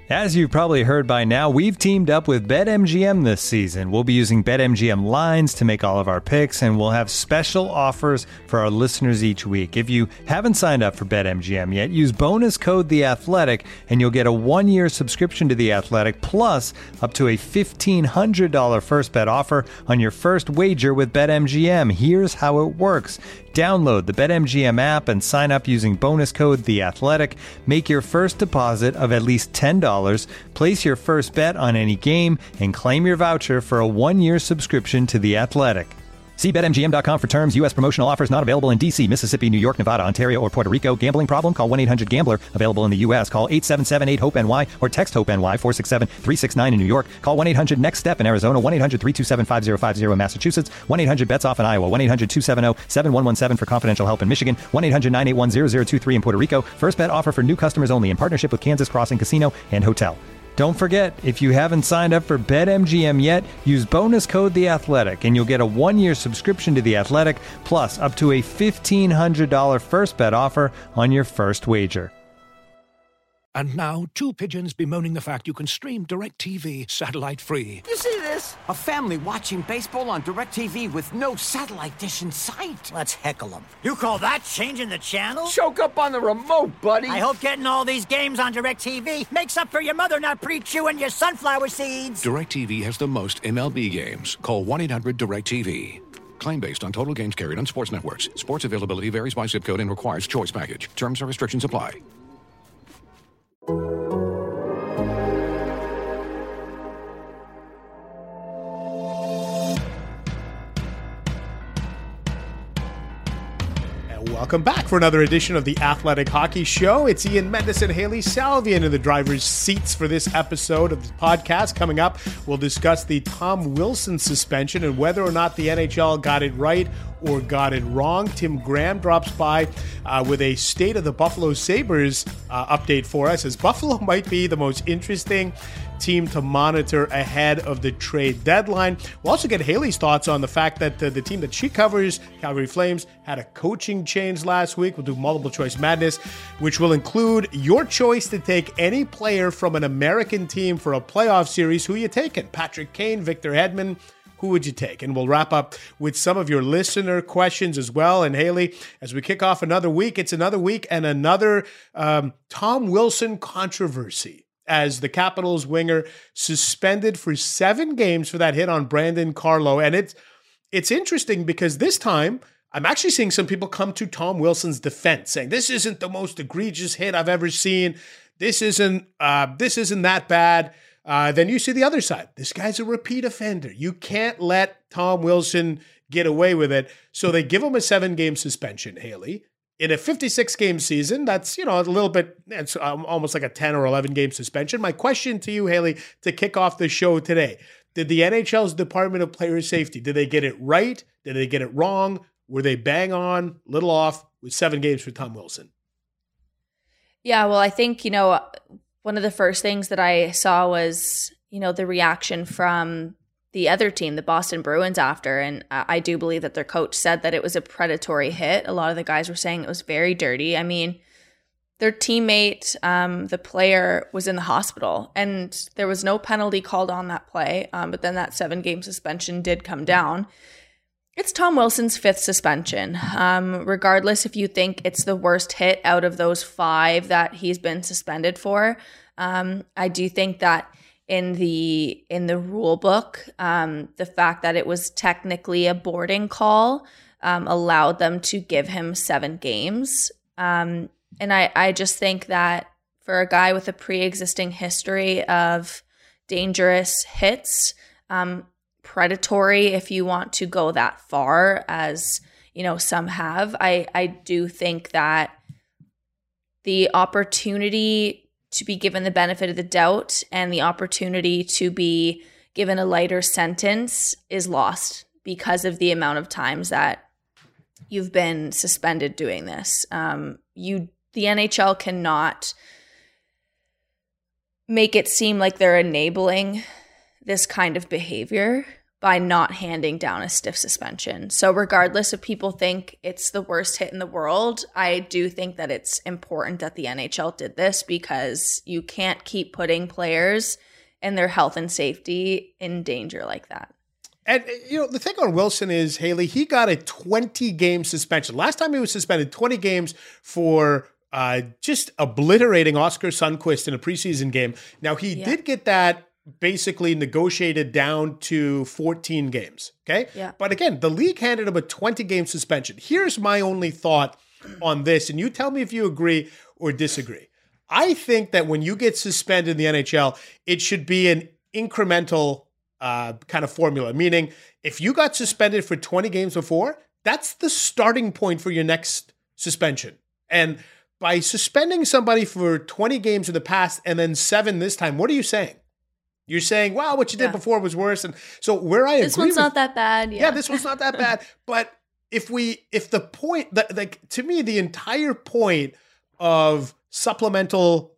As you've probably heard by now, we've teamed up with BetMGM this season. We'll be using BetMGM lines to make all of our picks, and we'll have special offers for our listeners each week. If you haven't signed up for BetMGM yet, use bonus code The Athletic, and you'll get a 1-year subscription to The Athletic, plus up to a $1,500 first bet offer on your first wager with BetMGM. Here's how it works. Download the BetMGM app and sign up using bonus code The Athletic. Make your first deposit of at least $10. Place your first bet on any game and claim your voucher for a 1-year subscription to The Athletic. See BetMGM.com for terms. U.S. promotional offers not available in D.C., Mississippi, New York, Nevada, Ontario, or Puerto Rico. Gambling problem? Call 1-800-GAMBLER. Available in the U.S. Call 877-8-HOPE-NY or text HOPE-NY 467-369 in New York. Call 1-800-NEXT-STEP in Arizona. 1-800-327-5050 in Massachusetts. 1-800-BETS-OFF in Iowa. 1-800-270-7117 for confidential help in Michigan. 1-800-981-0023 in Puerto Rico. First bet offer for new customers only in partnership with Kansas Crossing Casino and Hotel. Don't forget, if you haven't signed up for BetMGM yet, use bonus code The Athletic, and you'll get a 1-year subscription to The Athletic, plus up to a $1,500 first bet offer on your first wager. And now, two pigeons bemoaning the fact you can stream DirecTV satellite-free. You see this? A family watching baseball on DirecTV with no satellite dish in sight. Let's heckle them. You call that changing the channel? Choke up on the remote, buddy. I hope getting all these games on DirecTV makes up for your mother not pre-chewing your sunflower seeds. DirecTV has the most MLB games. Call 1-800-DirecTV. Claim based on total games carried on sports networks. Sports availability varies by zip code and requires choice package. Terms and restrictions apply. Welcome back for another edition of the Athletic Hockey Show. It's Ian Mendes and Haley Salvian in the driver's seats for this episode of the podcast. Coming up, we'll discuss the Tom Wilson suspension and whether or not the NHL got it right or got it wrong. Tim Graham drops by with a State of the Buffalo Sabres update for us, as Buffalo might be the most interesting team to monitor ahead of the trade deadline. We'll also get Haley's thoughts on the fact that the team that she covers, Calgary Flames, had a coaching change last week. We'll do multiple choice madness, which will include your choice to take any player from an American team for a playoff series. Who you taking? Patrick Kane, Victor Hedman? Who would you take? And we'll wrap up with some of your listener questions as well. And Haley, as we kick off another week, it's another week and another Tom Wilson controversy, as the Capitals winger suspended for 7 games for that hit on Brandon Carlo. And it's interesting because this time I'm actually seeing some people come to Tom Wilson's defense, saying this isn't the most egregious hit I've ever seen. This isn't that bad. Then you see the other side. This guy's a repeat offender. You can't let Tom Wilson get away with it. So they give him a 7-game suspension, Haley. In a 56-game season, that's, a little bit, it's almost like a 10 or 11-game suspension. My question to you, Haley, to kick off the show today, did the NHL's Department of Player Safety, did they get it right? Did they get it wrong? Were they bang on, little off with 7 games for Tom Wilson? Yeah, well, I think, one of the first things that I saw was, the reaction from the other team, the Boston Bruins, after. And I do believe that their coach said that it was a predatory hit. A lot of the guys were saying it was very dirty. I mean, their teammate, the player, was in the hospital and there was no penalty called on that play. But then that 7-game suspension did come down. It's Tom Wilson's 5th suspension. Regardless if you think it's the worst hit out of those 5 that he's been suspended for, I do think that in the rule book, the fact that it was technically a boarding call allowed them to give him 7 games. And I just think that for a guy with a pre-existing history of dangerous hits, predatory, if you want to go that far, as some have, I do think that the opportunity to be given the benefit of the doubt and the opportunity to be given a lighter sentence is lost because of the amount of times that you've been suspended doing this. The NHL cannot make it seem like they're enabling this kind of behavior by not handing down a stiff suspension. So regardless if people think it's the worst hit in the world, I do think that it's important that the NHL did this, because you can't keep putting players and their health and safety in danger like that. And, the thing on Wilson is, Haley, he got a 20-game suspension. Last time he was suspended, 20 games for just obliterating Oskar Sundqvist in a preseason game. Now, he did get that basically negotiated down to 14 games, okay? Yeah. But again, the league handed him a 20-game suspension. Here's my only thought on this, and you tell me if you agree or disagree. I think that when you get suspended in the NHL, it should be an incremental kind of formula, meaning if you got suspended for 20 games before, that's the starting point for your next suspension. And by suspending somebody for 20 games in the past and then 7 this time, what are you saying? You're saying, wow, what you did before was worse. And so where I agree this one's not that bad. Yeah, this one's not that bad. But if the point that, like, to me, the entire point of supplemental,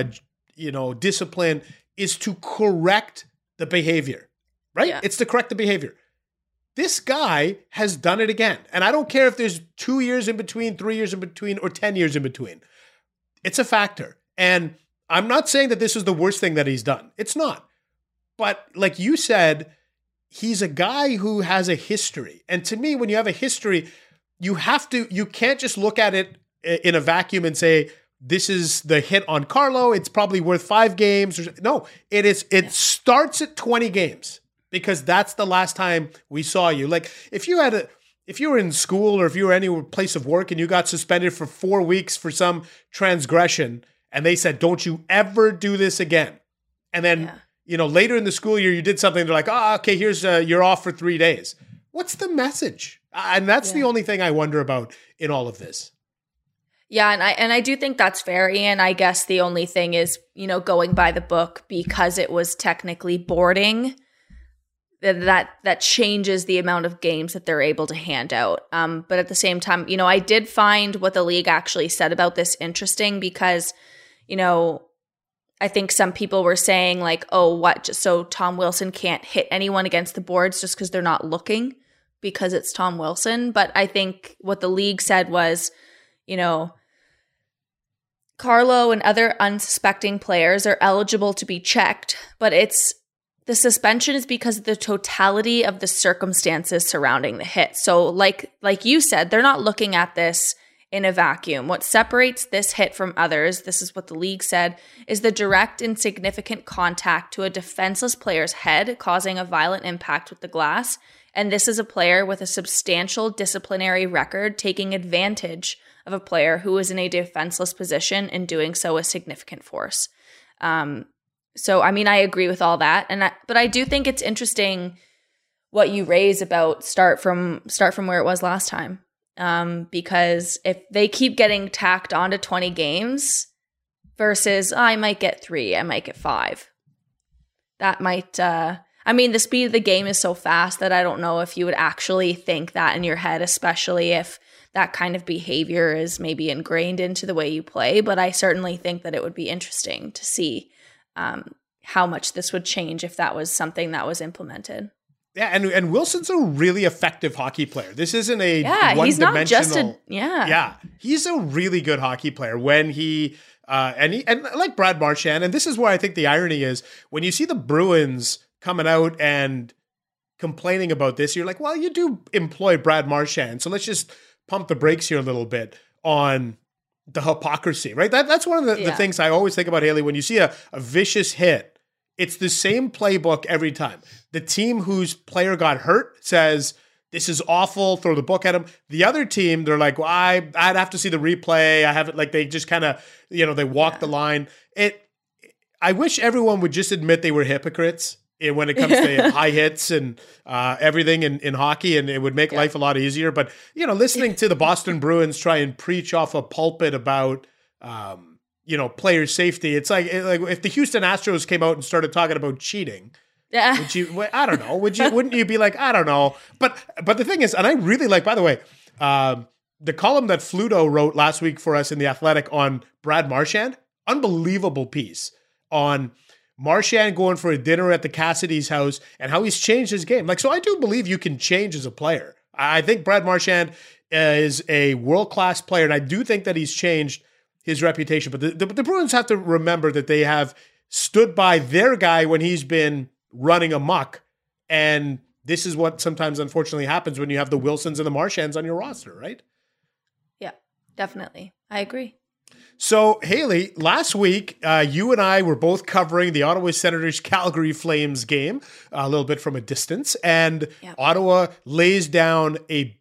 discipline is to correct the behavior, right? Yeah. It's to correct the behavior. This guy has done it again. And I don't care if there's 2 years in between, 3 years in between, or 10 years in between. It's a factor. And I'm not saying that this is the worst thing that he's done. It's not. But like you said, he's a guy who has a history. And to me, when you have a history, you can't just look at it in a vacuum and say, this is the hit on Carlo, it's probably worth 5 games. No, it starts at 20 games, because that's the last time we saw you. Like if you were in school or if you were any place of work and you got suspended for 4 weeks for some transgression and they said, don't you ever do this again. And then, later in the school year, you did something. They're like, okay, here's, you're off for 3 days. What's the message? And that's the only thing I wonder about in all of this. Yeah, and I do think that's fair, Ian. I guess the only thing is, going by the book, because it was technically boarding, that changes the amount of games that they're able to hand out. But at the same time, I did find what the league actually said about this interesting, because, I think some people were saying like, oh, what? So Tom Wilson can't hit anyone against the boards just because they're not looking because it's Tom Wilson. But I think what the league said was, Carlo and other unsuspecting players are eligible to be checked, but the suspension is because of the totality of the circumstances surrounding the hit. So like you said, they're not looking at this in a vacuum. What separates this hit from others, this is what the league said, is the direct and significant contact to a defenseless player's head, causing a violent impact with the glass. And this is a player with a substantial disciplinary record taking advantage of a player who is in a defenseless position and doing so with significant force. So, I mean, I agree with all that. But I do think it's interesting what you raise about start from where it was last time. Because if they keep getting tacked onto 20 games versus I might get 3, I might get 5, that might, the speed of the game is so fast that I don't know if you would actually think that in your head, especially if that kind of behavior is maybe ingrained into the way you play. But I certainly think that it would be interesting to see how much this would change if that was something that was implemented. Yeah, and Wilson's a really effective hockey player. This isn't a one-dimensional. He's not just yeah, he's a really good hockey player when he and like Brad Marchand. And this is where I think the irony is when you see the Bruins coming out and complaining about this, you're like, well, you do employ Brad Marchand, so let's just pump the brakes here a little bit on the hypocrisy, right? That's one of the things I always think about, Haley. When you see a vicious hit, it's the same playbook every time. The team whose player got hurt says, this is awful, throw the book at him. The other team, they're like, well, I'd have to see the replay. I haven't, like, they just kind of, they walk the line. I wish everyone would just admit they were hypocrites when it comes to high hits and everything in hockey, and it would make life a lot easier. But, listening to the Boston Bruins try and preach off a pulpit about, player safety, it's like if the Houston Astros came out and started talking about cheating, would you, I don't know, wouldn't you be like, I don't know. But the thing is, and I really like, by the way, the column that Fluto wrote last week for us in The Athletic on Brad Marchand, unbelievable piece on Marchand going for a dinner at the Cassidy's house, and how he's changed his game. Like, so I do believe you can change as a player. I think Brad Marchand is a world-class player, and I do think that he's changed his reputation. But the Bruins have to remember that they have stood by their guy when he's been running amok, and this is what sometimes unfortunately happens when you have the Wilsons and the Marchands on your roster, right? Yeah, definitely. I agree. So, Haley, last week, you and I were both covering the Ottawa Senators Calgary Flames game a little bit from a distance, and Ottawa lays down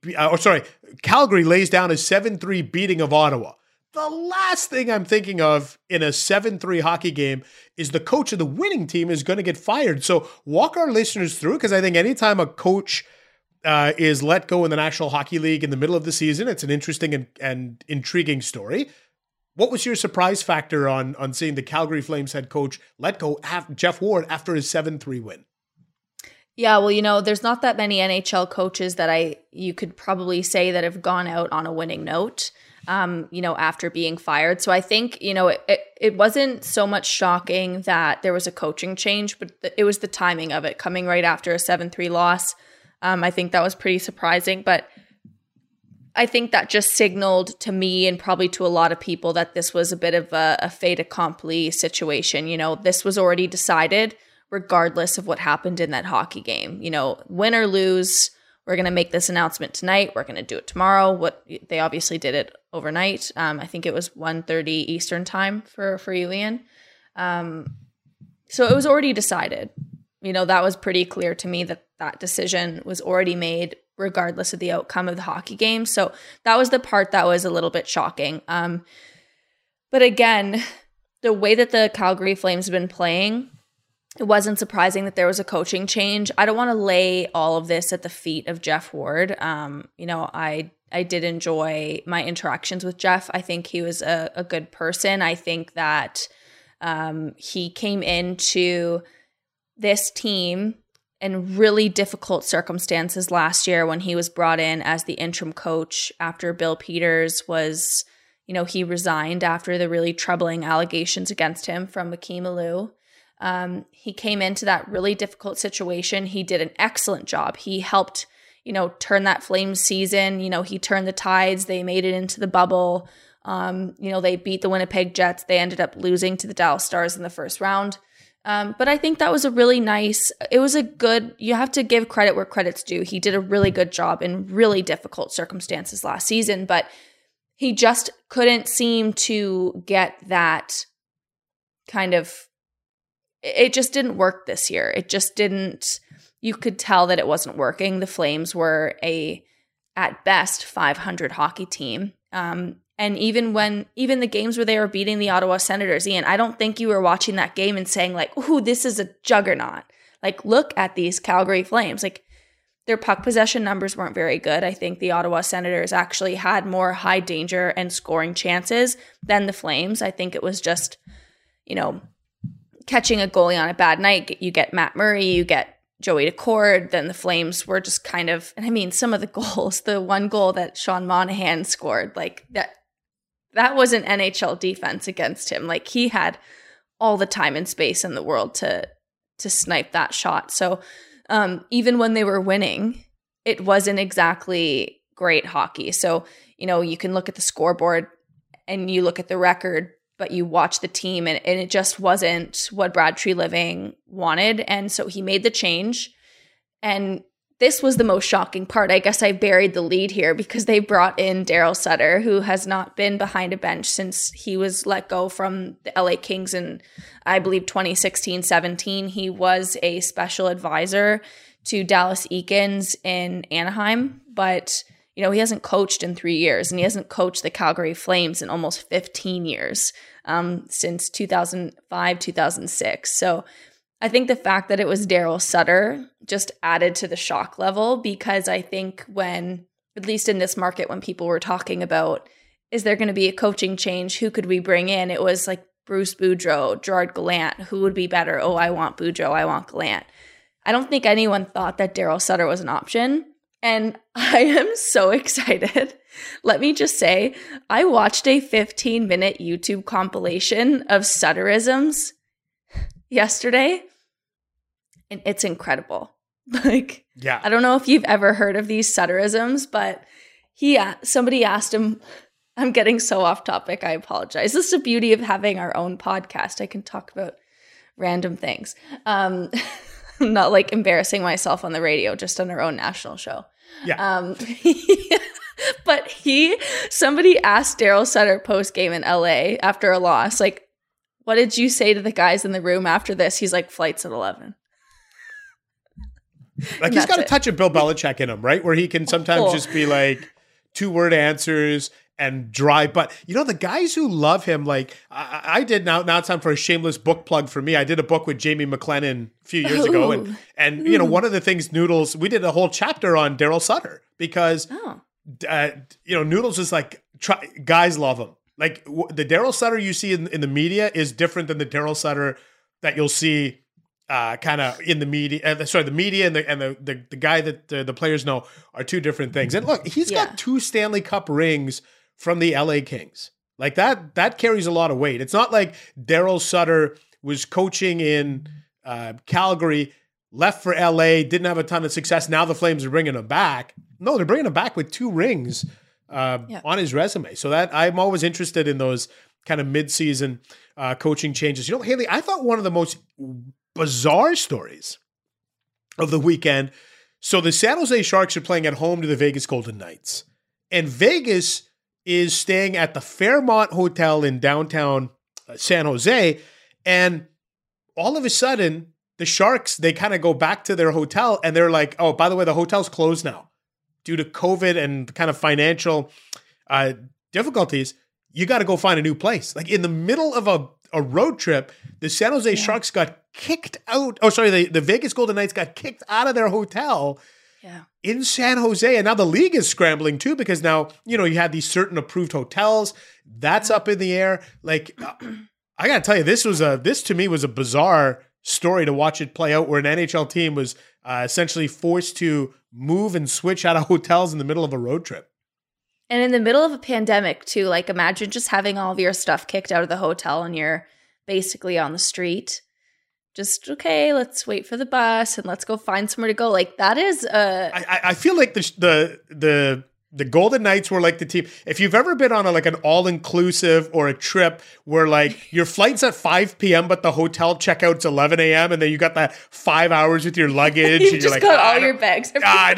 Calgary lays down a 7-3 beating of Ottawa. The last thing I'm thinking of in a 7-3 hockey game is the coach of the winning team is going to get fired. So walk our listeners through, because I think anytime a coach is let go in the National Hockey League in the middle of the season, it's an interesting and intriguing story. What was your surprise factor on seeing the Calgary Flames head coach let go Jeff Ward after his 7-3 win? Yeah, well, there's not that many NHL coaches that you could probably say that have gone out on a winning note, after being fired. So I think, it wasn't so much shocking that there was a coaching change, but it was the timing of it coming right after a 7-3 loss. I think that was pretty surprising, but I think that just signaled to me and probably to a lot of people that this was a bit of a fait accompli situation. This was already decided regardless of what happened in that hockey game. Win or lose, we're going to make this announcement tonight. We're going to do it tomorrow. They obviously did it overnight. I think it was 1:30 Eastern time for you, Ian. So it was already decided. That was pretty clear to me that decision was already made regardless of the outcome of the hockey game. So that was the part that was a little bit shocking. But again, the way that the Calgary Flames have been playing, it wasn't surprising that there was a coaching change. I don't want to lay all of this at the feet of Jeff Ward. I did enjoy my interactions with Jeff. I think he was a good person. I think that he came into this team in really difficult circumstances last year when he was brought in as the interim coach after Bill Peters was, he resigned after the really troubling allegations against him from Akeem Alou. He came into that really difficult situation. He did an excellent job. He helped, turn that Flames season. He turned the tides. They made it into the bubble. They beat the Winnipeg Jets. They ended up losing to the Dallas Stars in the first round. But I think that was you have to give credit where credit's due. He did a really good job in really difficult circumstances last season, but he just couldn't seem to get that kind of, it just didn't work this year. It just didn't, you could tell that it wasn't working. The Flames were at best 500 hockey team. And even the games where they were beating the Ottawa Senators, Ian, I don't think you were watching that game and saying like, ooh, this is a juggernaut. Like, look at these Calgary Flames. Like, their puck possession numbers weren't very good. I think the Ottawa Senators actually had more high danger and scoring chances than the Flames. I think it was just, catching a goalie on a bad night. You get Matt Murray, you get Joey Decord, then the Flames were just kind of, and I mean, some of the goals, the one goal that Sean Monahan scored, like that was an NHL defense against him. Like, he had all the time and space in the world to snipe that shot. So even when they were winning, it wasn't exactly great hockey. So, you can look at the scoreboard and you look at the record, but you watch the team and it just wasn't what Brad Treliving wanted. And so he made the change. And this was the most shocking part. I guess I buried the lead here because they brought in Daryl Sutter, who has not been behind a bench since he was let go from the LA Kings in, I believe, 2016-17. He was a special advisor to Dallas Eakins in Anaheim, but he hasn't coached in 3 years, and he hasn't coached the Calgary Flames in almost 15 years, since 2005, 2006. So I think the fact that it was Daryl Sutter just added to the shock level, because I think when, at least in this market, when people were talking about, is there going to be a coaching change? Who could we bring in? It was like Bruce Boudreau, Gerard Gallant. Who would be better? Oh, I want Boudreau. I want Gallant. I don't think anyone thought that Daryl Sutter was an option. And I am so excited. Let me just say, I watched a 15-minute YouTube compilation of Sutterisms. yesterday, and it's incredible. Like, Yeah. I don't know if you've ever heard of these Sutterisms, but somebody asked him, I'm getting so off topic, I apologize. This is the beauty of having our own podcast. I can talk about random things. I'm not like embarrassing myself on the radio, just on our own national show. Yeah. But somebody asked Daryl Sutter post game in LA after a loss, like, what did you say to the guys in the room after this? He's like, flights at 11. Like, he's got a touch of Bill Belichick in him, right? Where he can sometimes just be like 2-word answers and dry. But, you know, the guys who love him, like I did now it's time for a shameless book plug for me. I did a book with Jamie McLennan a few years ago. And you know, one of the things Noodles, we did a whole chapter on Daryl Sutter because, you know, Noodles is like, guys love him. Like the Daryl Sutter you see in the media is different than the Daryl Sutter that you'll see kind of in the media. The media and the guy that the players know are two different things. And look, he's got 2 Stanley Cup rings from the LA Kings. Like that carries a lot of weight. It's not like Daryl Sutter was coaching in Calgary, left for LA, didn't have a ton of success. Now the Flames are bringing him back. No, they're bringing him back with 2 rings on his resume. So that I'm always interested in those kind of mid-season coaching changes. You know, Haley, I thought one of the most bizarre stories of the weekend. So the San Jose Sharks are playing at home to the Vegas Golden Knights. And Vegas is staying at the Fairmont Hotel in downtown San Jose. And all of a sudden, the Sharks, they kind of go back to their hotel and they're like, oh, by the way, the hotel's closed now due to COVID and kind of financial difficulties. You got to go find a new place. Like in the middle of a road trip, the San Jose Sharks got kicked out. Oh, sorry, the Vegas Golden Knights got kicked out of their hotel in San Jose. And now the league is scrambling too because now, you know, you had these certain approved hotels. That's up in the air. Like, I got to tell you, this to me was a bizarre story to watch it play out where an NHL team was essentially forced to move and switch out of hotels in the middle of a road trip. And in the middle of a pandemic too, like imagine just having all of your stuff kicked out of the hotel and you're basically on the street. Just, okay, let's wait for the bus and let's go find somewhere to go. Like that is I feel like the Golden Knights were like the team. If you've ever been on an all-inclusive or a trip where like your flight's at 5 p.m. but the hotel checkout's 11 a.m. and then you got that 5 hours with your luggage. you and just you're like, got all your bags.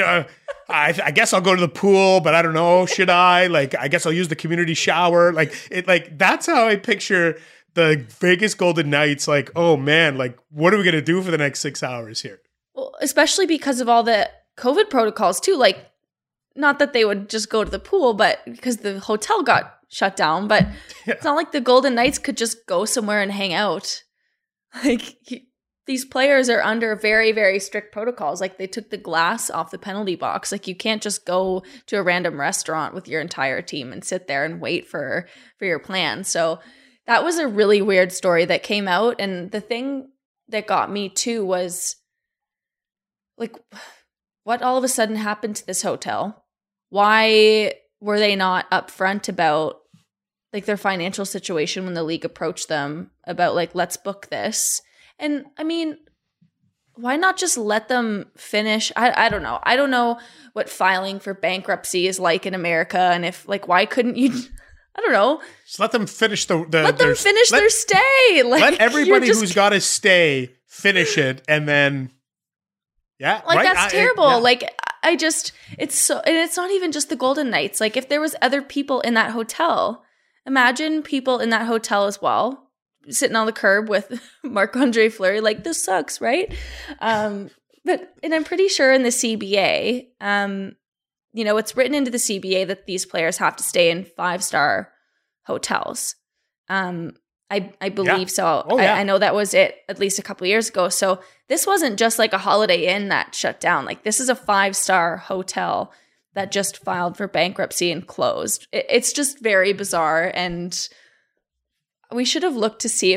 I guess I'll go to the pool, but I don't know. Should I? Like, I guess I'll use the community shower. Like that's how I picture the Vegas Golden Knights. Like, oh man, like what are we going to do for the next 6 hours here? Well, especially because of all the COVID protocols too. Like, not that they would just go to the pool, but because the hotel got shut down, but it's not like the Golden Knights could just go somewhere and hang out. Like, these players are under very, very strict protocols. Like, they took the glass off the penalty box. Like, you can't just go to a random restaurant with your entire team and sit there and wait for your plan. So that was a really weird story that came out. And the thing that got me too was, like, what all of a sudden happened to this hotel? Why were they not upfront about like their financial situation when the league approached them about like, let's book this? And I mean, why not just let them finish? I don't know. I don't know what filing for bankruptcy is like in America. And if like, why couldn't you, I don't know. Just let them finish their stay. Like, let everybody who's got to stay finish it. And then, like, right? That's terrible. Like, it's not even just the Golden Knights. Like, if there was other people in that hotel, imagine people in that hotel as well, sitting on the curb with Marc-Andre Fleury, like, this sucks, right? And I'm pretty sure in the CBA, it's written into the CBA that these players have to stay in 5-star hotels. I believe so. Oh, yeah. I know that was it at least a couple of years ago. So this wasn't just like a Holiday Inn that shut down. Like, this is a 5-star hotel that just filed for bankruptcy and closed. It's just very bizarre. And I should have looked to see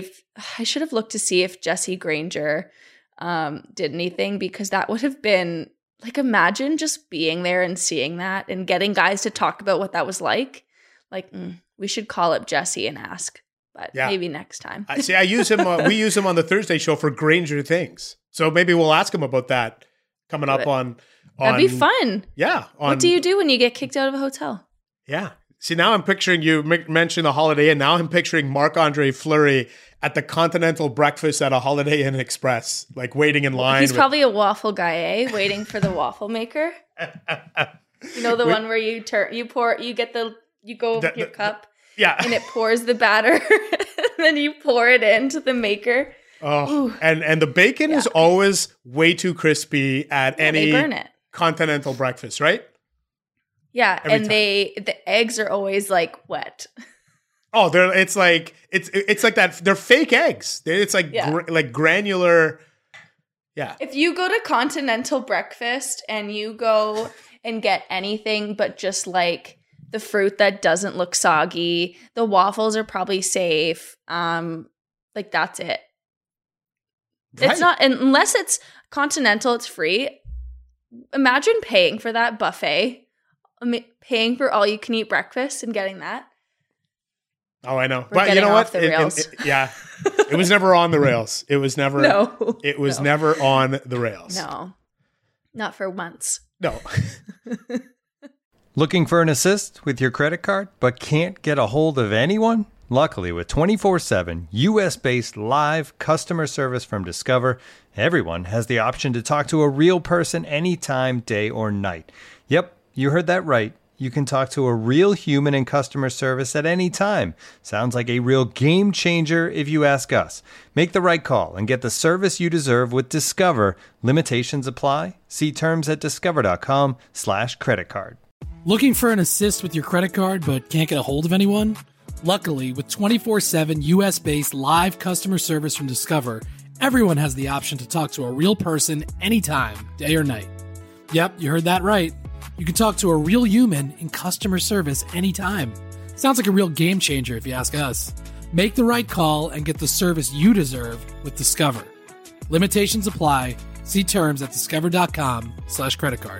if Jesse Granger did anything, because that would have been like, imagine just being there and seeing that and getting guys to talk about what that was like. Like, we should call up Jesse and ask. but Yeah. maybe next time. I use him. We use him on the Thursday show for Granger Things. So maybe we'll ask him about that coming up on. That'd be fun. Yeah. What do you do when you get kicked out of a hotel? Yeah. See, now I'm picturing you mentioning the Holiday Inn. Now I'm picturing Marc-Andre Fleury at the continental breakfast at a Holiday Inn Express, like waiting in line. He's probably a waffle guy, waiting for the waffle maker. You know, the one where you get your cup, yeah, and it pours the batter, and then you pour it into the maker. Oh, and the bacon is always way too crispy at any they burn it. continental breakfast, right? Yeah, Every and time. the eggs are always like wet. Oh, it's like that. They're fake eggs. It's like like granular. Yeah. If you go to continental breakfast and you go and get anything but just like the fruit that doesn't look soggy, the waffles are probably safe. Like that's it. Right. It's not, unless it's continental, it's free. Imagine paying for that buffet. Paying for all you can eat breakfast and getting that. Oh, I know. We're But you know what? off the rails. Yeah. It was never on the rails. It was never No. It was never on the rails. No. Not for once. No. Looking for an assist with your credit card, but can't get a hold of anyone? Luckily, with 24/7 US-based live customer service from Discover, everyone has the option to talk to a real person anytime, day or night. Yep, you heard that right. You can talk to a real human in customer service at any time. Sounds like a real game changer if you ask us. Make the right call and get the service you deserve with Discover. Limitations apply. See terms at discover.com/creditcard. Looking for an assist with your credit card but can't get a hold of anyone? Luckily, with 24/7 US-based live customer service from Discover, everyone has the option to talk to a real person anytime, day or night. Yep, you heard that right. You can talk to a real human in customer service anytime. Sounds like a real game changer if you ask us. Make the right call and get the service you deserve with Discover. Limitations apply. See terms at discover.com/creditcard.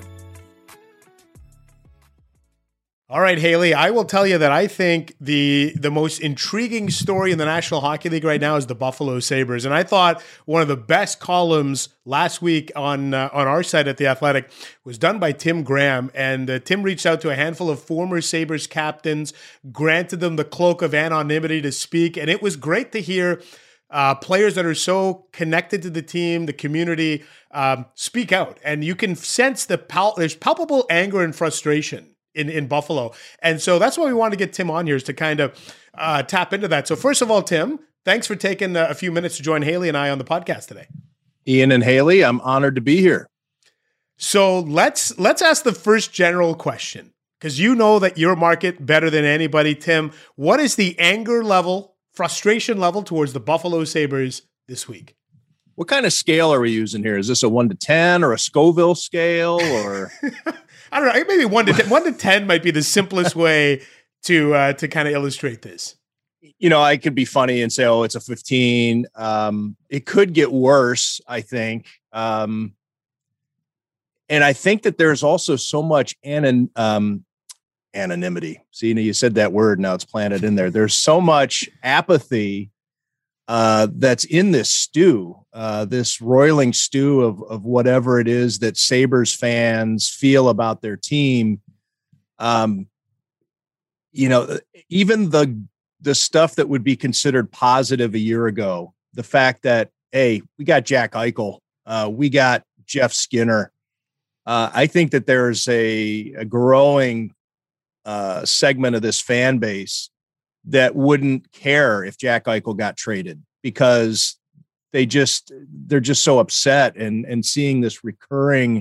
All right, Haley, I will tell you that I think the most intriguing story in the National Hockey League right now is the Buffalo Sabres. And I thought one of the best columns last week on our site at The Athletic was done by Tim Graham. And Tim reached out to a handful of former Sabres captains, granted them the cloak of anonymity to speak. And it was great to hear players that are so connected to the team, the community, speak out. And you can sense there's palpable anger and frustration in Buffalo. And so that's why we want to get Tim on here, is to kind of tap into that. So first of all, Tim, thanks for taking a few minutes to join Haley and I on the podcast today. Ian and Haley, I'm honored to be here. So let's ask the first general question, because you know that your market better than anybody, Tim. What is the anger level, frustration level towards the Buffalo Sabres this week? What kind of scale are we using here? Is this a 1 to 10 or a Scoville scale, or? I don't know. Maybe 1 to 10. 1 to 10 might be the simplest way to kind of illustrate this. You know, I could be funny and say, "Oh, it's a 15." It could get worse, I think. And I think that there's also so much anonymity. See, you said that word. Now it's planted in there. There's so much apathy that's in this stew, this roiling stew of whatever it is that Sabres fans feel about their team. You know, even the stuff that would be considered positive a year ago, the fact that, hey, we got Jack Eichel, we got Jeff Skinner. I think that there's a growing segment of this fan base that wouldn't care if Jack Eichel got traded, because they're just so upset and seeing this recurring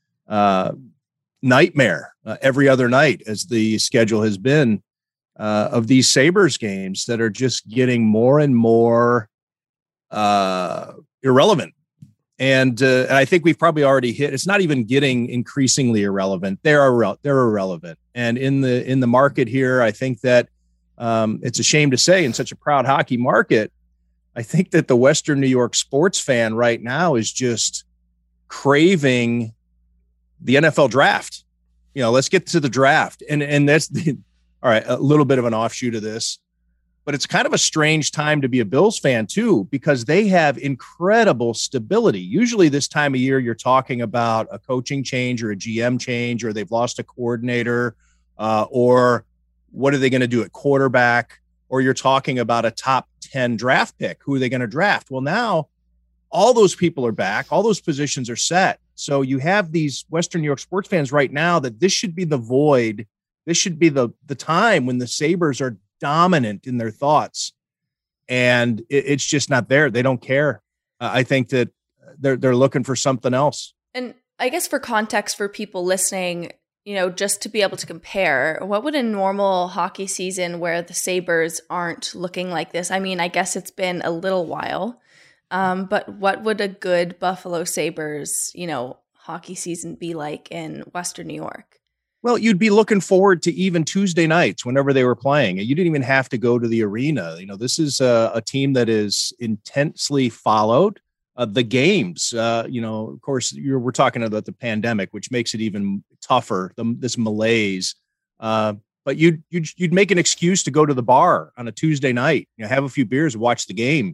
nightmare every other night, as the schedule has been, of these Sabres games that are just getting more and more irrelevant. And I think we've probably already hit. It's not even getting increasingly irrelevant. They're irrelevant. And in the market here, I think that it's a shame to say, in such a proud hockey market, I think that the Western New York sports fan right now is just craving the NFL draft. You know, let's get to the draft. And that's all right. A little bit of an offshoot of this, But it's kind of a strange time to be a Bills fan too, because they have incredible stability. Usually this time of year, you're talking about a coaching change or a GM change, or they've lost a coordinator, or what are they going to do at quarterback? Or you're talking about a top 10 draft pick. Who are they going to draft? Well, now all those people are back. All those positions are set. So you have these Western New York sports fans right now that this should be the void. This should be the time when the Sabres are dominant in their thoughts, and it's just not there. They don't care. I think that they're looking for something else. And I guess for context for people listening, just to be able to compare, what would a normal hockey season where the Sabres aren't looking like this? I mean, I guess it's been a little while, but what would a good Buffalo Sabres, hockey season be like in Western New York? Well, you'd be looking forward to even Tuesday nights whenever they were playing. You didn't even have to go to the arena. This is a team that is intensely followed. The games, of course, we're talking about the pandemic, which makes it even tougher, this malaise. But you'd make an excuse to go to the bar on a Tuesday night, have a few beers, watch the game.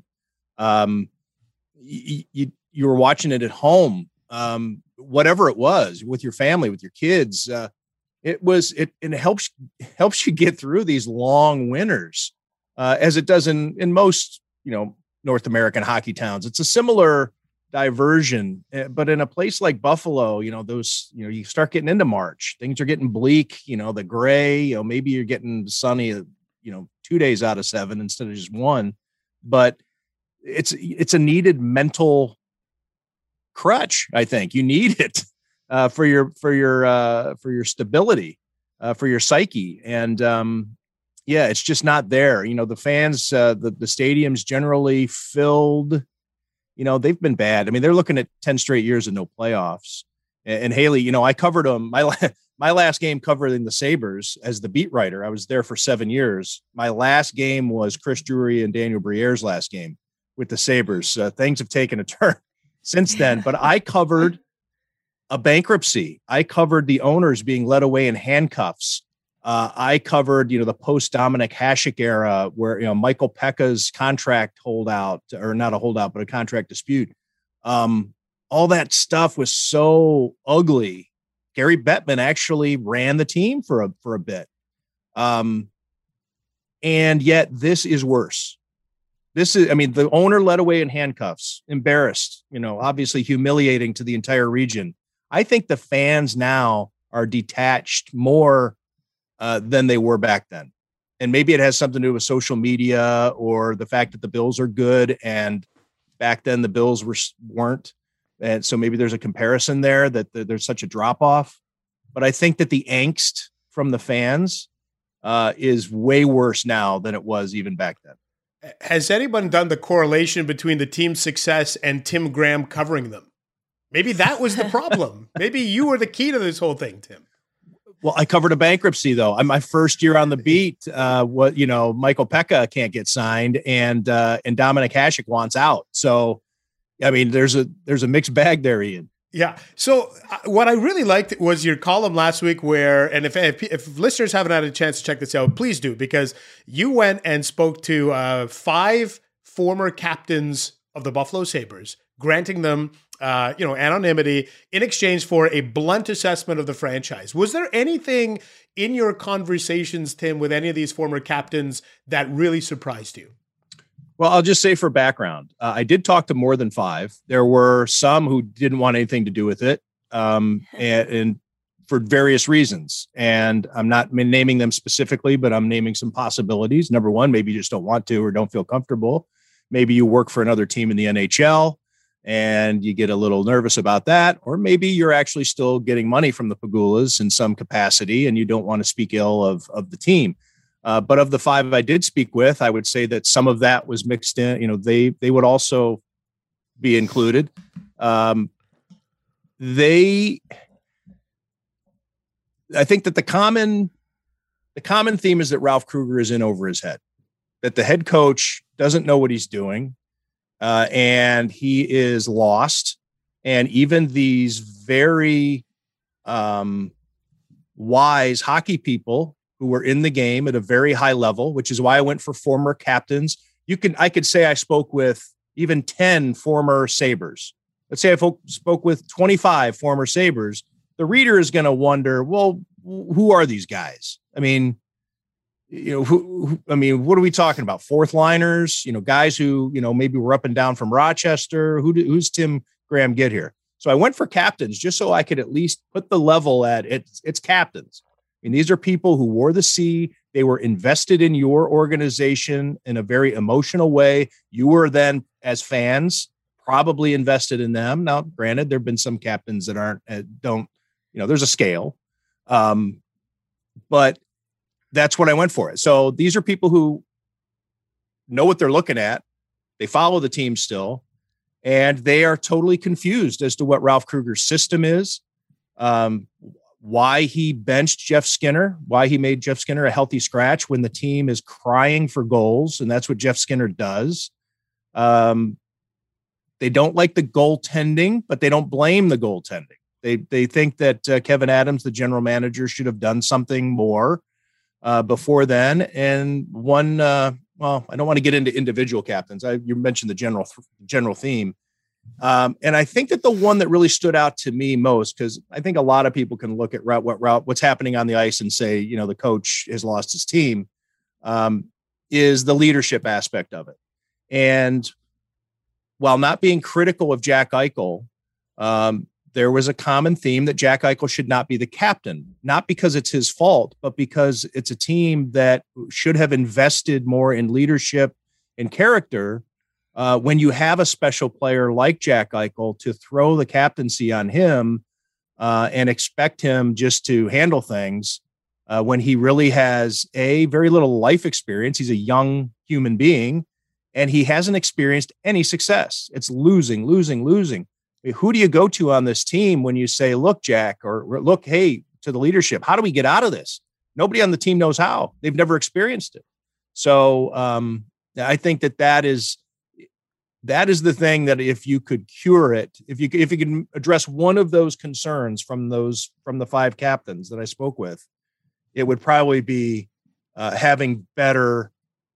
You were watching it at home, whatever it was, with your family, with your kids. It helps you get through these long winters, as it does in most, North American hockey towns. It's a similar diversion, but in a place like Buffalo, you start getting into March, things are getting bleak, the gray, maybe you're getting sunny, 2 days out of 7 instead of just 1, but it's a needed mental crutch. I think you need it. For your stability, for your psyche. And it's just not there. The fans, the stadium's generally filled, they've been bad. I mean, they're looking at 10 straight years of no playoffs. And Haley, I covered them. My last game covering the Sabres as the beat writer. I was there for 7 years. My last game was Chris Drury and Daniel Briere's last game with the Sabres. Things have taken a turn since then, but I covered a bankruptcy. I covered the owners being led away in handcuffs. I covered, the post Dominic Hasek era where, Michael Pekka's contract holdout, or not a holdout, but a contract dispute. All that stuff was so ugly. Gary Bettman actually ran the team for a bit. And yet this is worse. The owner led away in handcuffs, embarrassed, obviously humiliating to the entire region. I think the fans now are detached more than they were back then. And maybe it has something to do with social media or the fact that the Bills are good and back then the Bills weren't. And so maybe there's a comparison there that there's such a drop off. But I think that the angst from the fans is way worse now than it was even back then. Has anyone done the correlation between the team's success and Tim Graham covering them? Maybe that was the problem. Maybe you were the key to this whole thing, Tim. Well, I covered a bankruptcy though. My first year on the beat, Michael Pekka can't get signed and Dominic Hasek wants out. So, there's a mixed bag there, Ian. Yeah. So what I really liked was your column last week and if listeners haven't had a chance to check this out, please do, because you went and spoke to 5 former captains of the Buffalo Sabres, granting them anonymity in exchange for a blunt assessment of the franchise. Was there anything in your conversations, Tim, with any of these former captains that really surprised you? Well, I'll just say for background, I did talk to more than 5. There were some who didn't want anything to do with it, and for various reasons. And I'm not naming them specifically, but I'm naming some possibilities. Number one, maybe you just don't want to or don't feel comfortable. Maybe you work for another team in the NHL and you get a little nervous about that. Or maybe you're actually still getting money from the Pegulas in some capacity and you don't want to speak ill of the team. But of the 5 I did speak with, I would say that some of that was mixed in. They would also be included. I think that the common theme is that Ralph Krueger is in over his head, that the head coach doesn't know what he's doing, and he is lost. And even these very wise hockey people who were in the game at a very high level, which is why I went for former captains. I could say I spoke with even 10 former Sabres. Let's say I spoke with 25 former Sabres. The reader is going to wonder, well, who are these guys? I mean, what are we talking about? Fourth liners, guys who, maybe were up and down from Rochester. Who's Tim Graham get here? So I went for captains just so I could at least put the level at it's captains. I mean, these are people who wore the C. They were invested in your organization in a very emotional way. You were then, as fans, probably invested in them. Now, granted, there have been some captains that there's a scale. But that's what I went for. So these are people who know what they're looking at. They follow the team still, and they are totally confused as to what Ralph Krueger's system is, why he benched Jeff Skinner, why he made Jeff Skinner a healthy scratch when the team is crying for goals, and that's what Jeff Skinner does. They don't like the goaltending, but they don't blame the goaltending. They think that Kevin Adams, the general manager, should have done something more before then. And one, I don't want to get into individual captains. You mentioned the general theme. And I think that the one that really stood out to me most, because I think a lot of people can look at what's happening on the ice and say, the coach has lost his team, is the leadership aspect of it. And while not being critical of Jack Eichel, there was a common theme that Jack Eichel should not be the captain, not because it's his fault, but because it's a team that should have invested more in leadership and character. When you have a special player like Jack Eichel, to throw the captaincy on him and expect him just to handle things when he really has very little life experience. He's a young human being, and he hasn't experienced any success. It's losing. Who do you go to on this team when you say, look, Jack, or look, hey, to the leadership, how do we get out of this? Nobody on the team knows how. They've never experienced it. So I think that is the thing that if you could cure it, if you can address one of those concerns from the 5 captains that I spoke with, it would probably be having better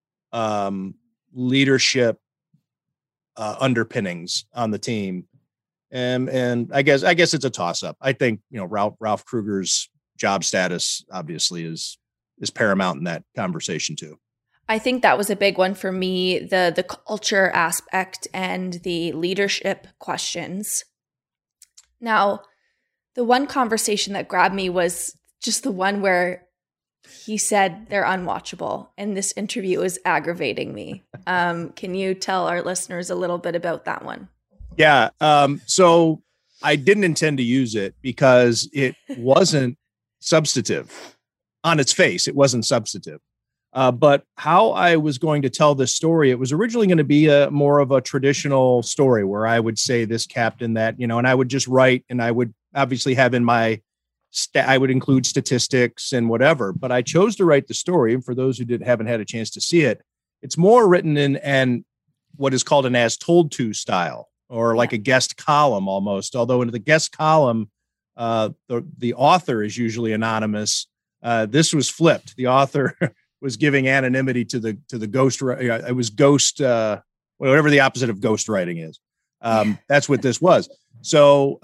leadership underpinnings on the team. And I guess it's a toss up. I think, Ralph Krueger's job status obviously is paramount in that conversation too. I think that was a big one for me, the culture aspect and the leadership questions. Now, the one conversation that grabbed me was just the one where he said they're unwatchable, and this interview is aggravating me. Can you tell our listeners a little bit about that one? Yeah. So I didn't intend to use it because it wasn't substantive. On its face, it wasn't substantive. But how I was going to tell this story, it was originally going to be more of a traditional story where I would say this captain that, and I would just write, and I would obviously have in my I would include statistics and whatever, but I chose to write the story. And for those who haven't had a chance to see it, it's more written in what is called an as told to style, or like a guest column almost. Although in the guest column, the author is usually anonymous. This was flipped. The author was giving anonymity to the ghost. It was ghost, whatever the opposite of ghost writing is. That's what this was. So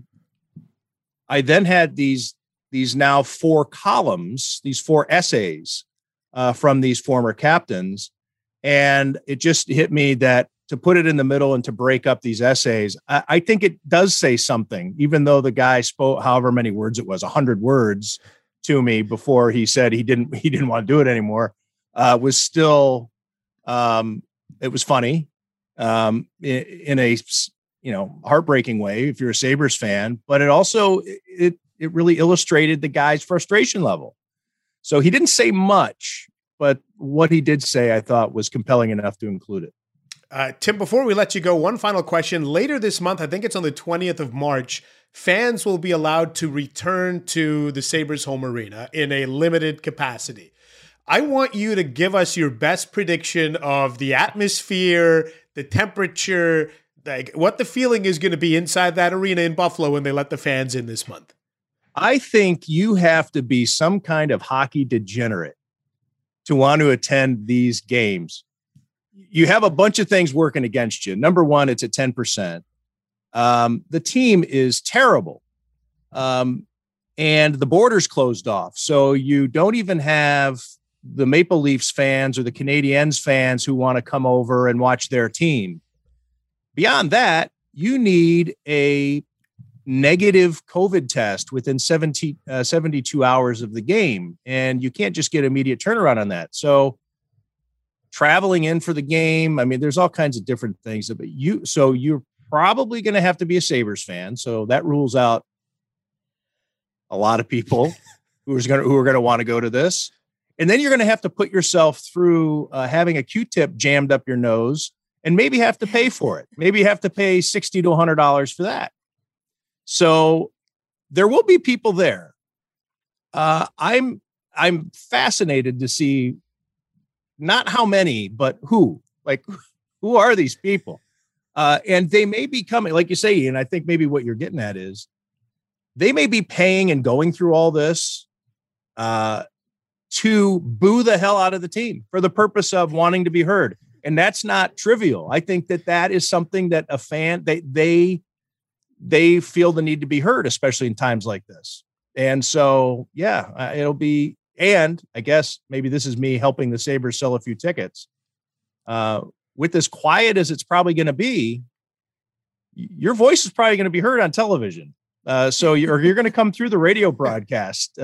I then had these now 4 columns, these 4 essays from these former captains. And it just hit me that to put it in the middle and to break up these essays, I think it does say something, even though the guy spoke however many words it was, 100 words to me before he said he didn't want to do it anymore, was still, it was funny in a, heartbreaking way if you're a Sabres fan, but it also, it really illustrated the guy's frustration level. So he didn't say much, but what he did say, I thought was compelling enough to include it. Tim, before we let you go, one final question. Later this month, I think it's on the 20th of March, fans will be allowed to return to the Sabres home arena in a limited capacity. I want you to give us your best prediction of the atmosphere, the temperature, like what the feeling is going to be inside that arena in Buffalo when they let the fans in this month. I think you have to be some kind of hockey degenerate to want to attend these games. You have a bunch of things working against you. Number one, it's at 10%. The team is terrible. And the border's closed off. So you don't even have the Maple Leafs fans or the Canadiens fans who want to come over and watch their team. Beyond that, you need a negative COVID test within 72 hours of the game. And you can't just get immediate turnaround on that. So traveling in for the game, I mean, there's all kinds of different things. But you're probably going to have to be a Sabres fan. So that rules out a lot of people who are going to want to go to this. And then you're going to have to put yourself through having a Q-tip jammed up your nose and maybe have to pay for it. Maybe you have to pay $60 to $100 for that. So there will be people there. I'm fascinated to see not how many, but who are these people? And they may be coming, like you say, and I think maybe what you're getting at is they may be paying and going through all this to boo the hell out of the team for the purpose of wanting to be heard. And that's not trivial. I think that is something that a fan, they feel the need to be heard, especially in times like this. And so, yeah, it'll be, and I guess maybe this is me helping the Sabres sell a few tickets. With as quiet as it's probably going to be, your voice is probably going to be heard on television. So you're going to come through the radio broadcast.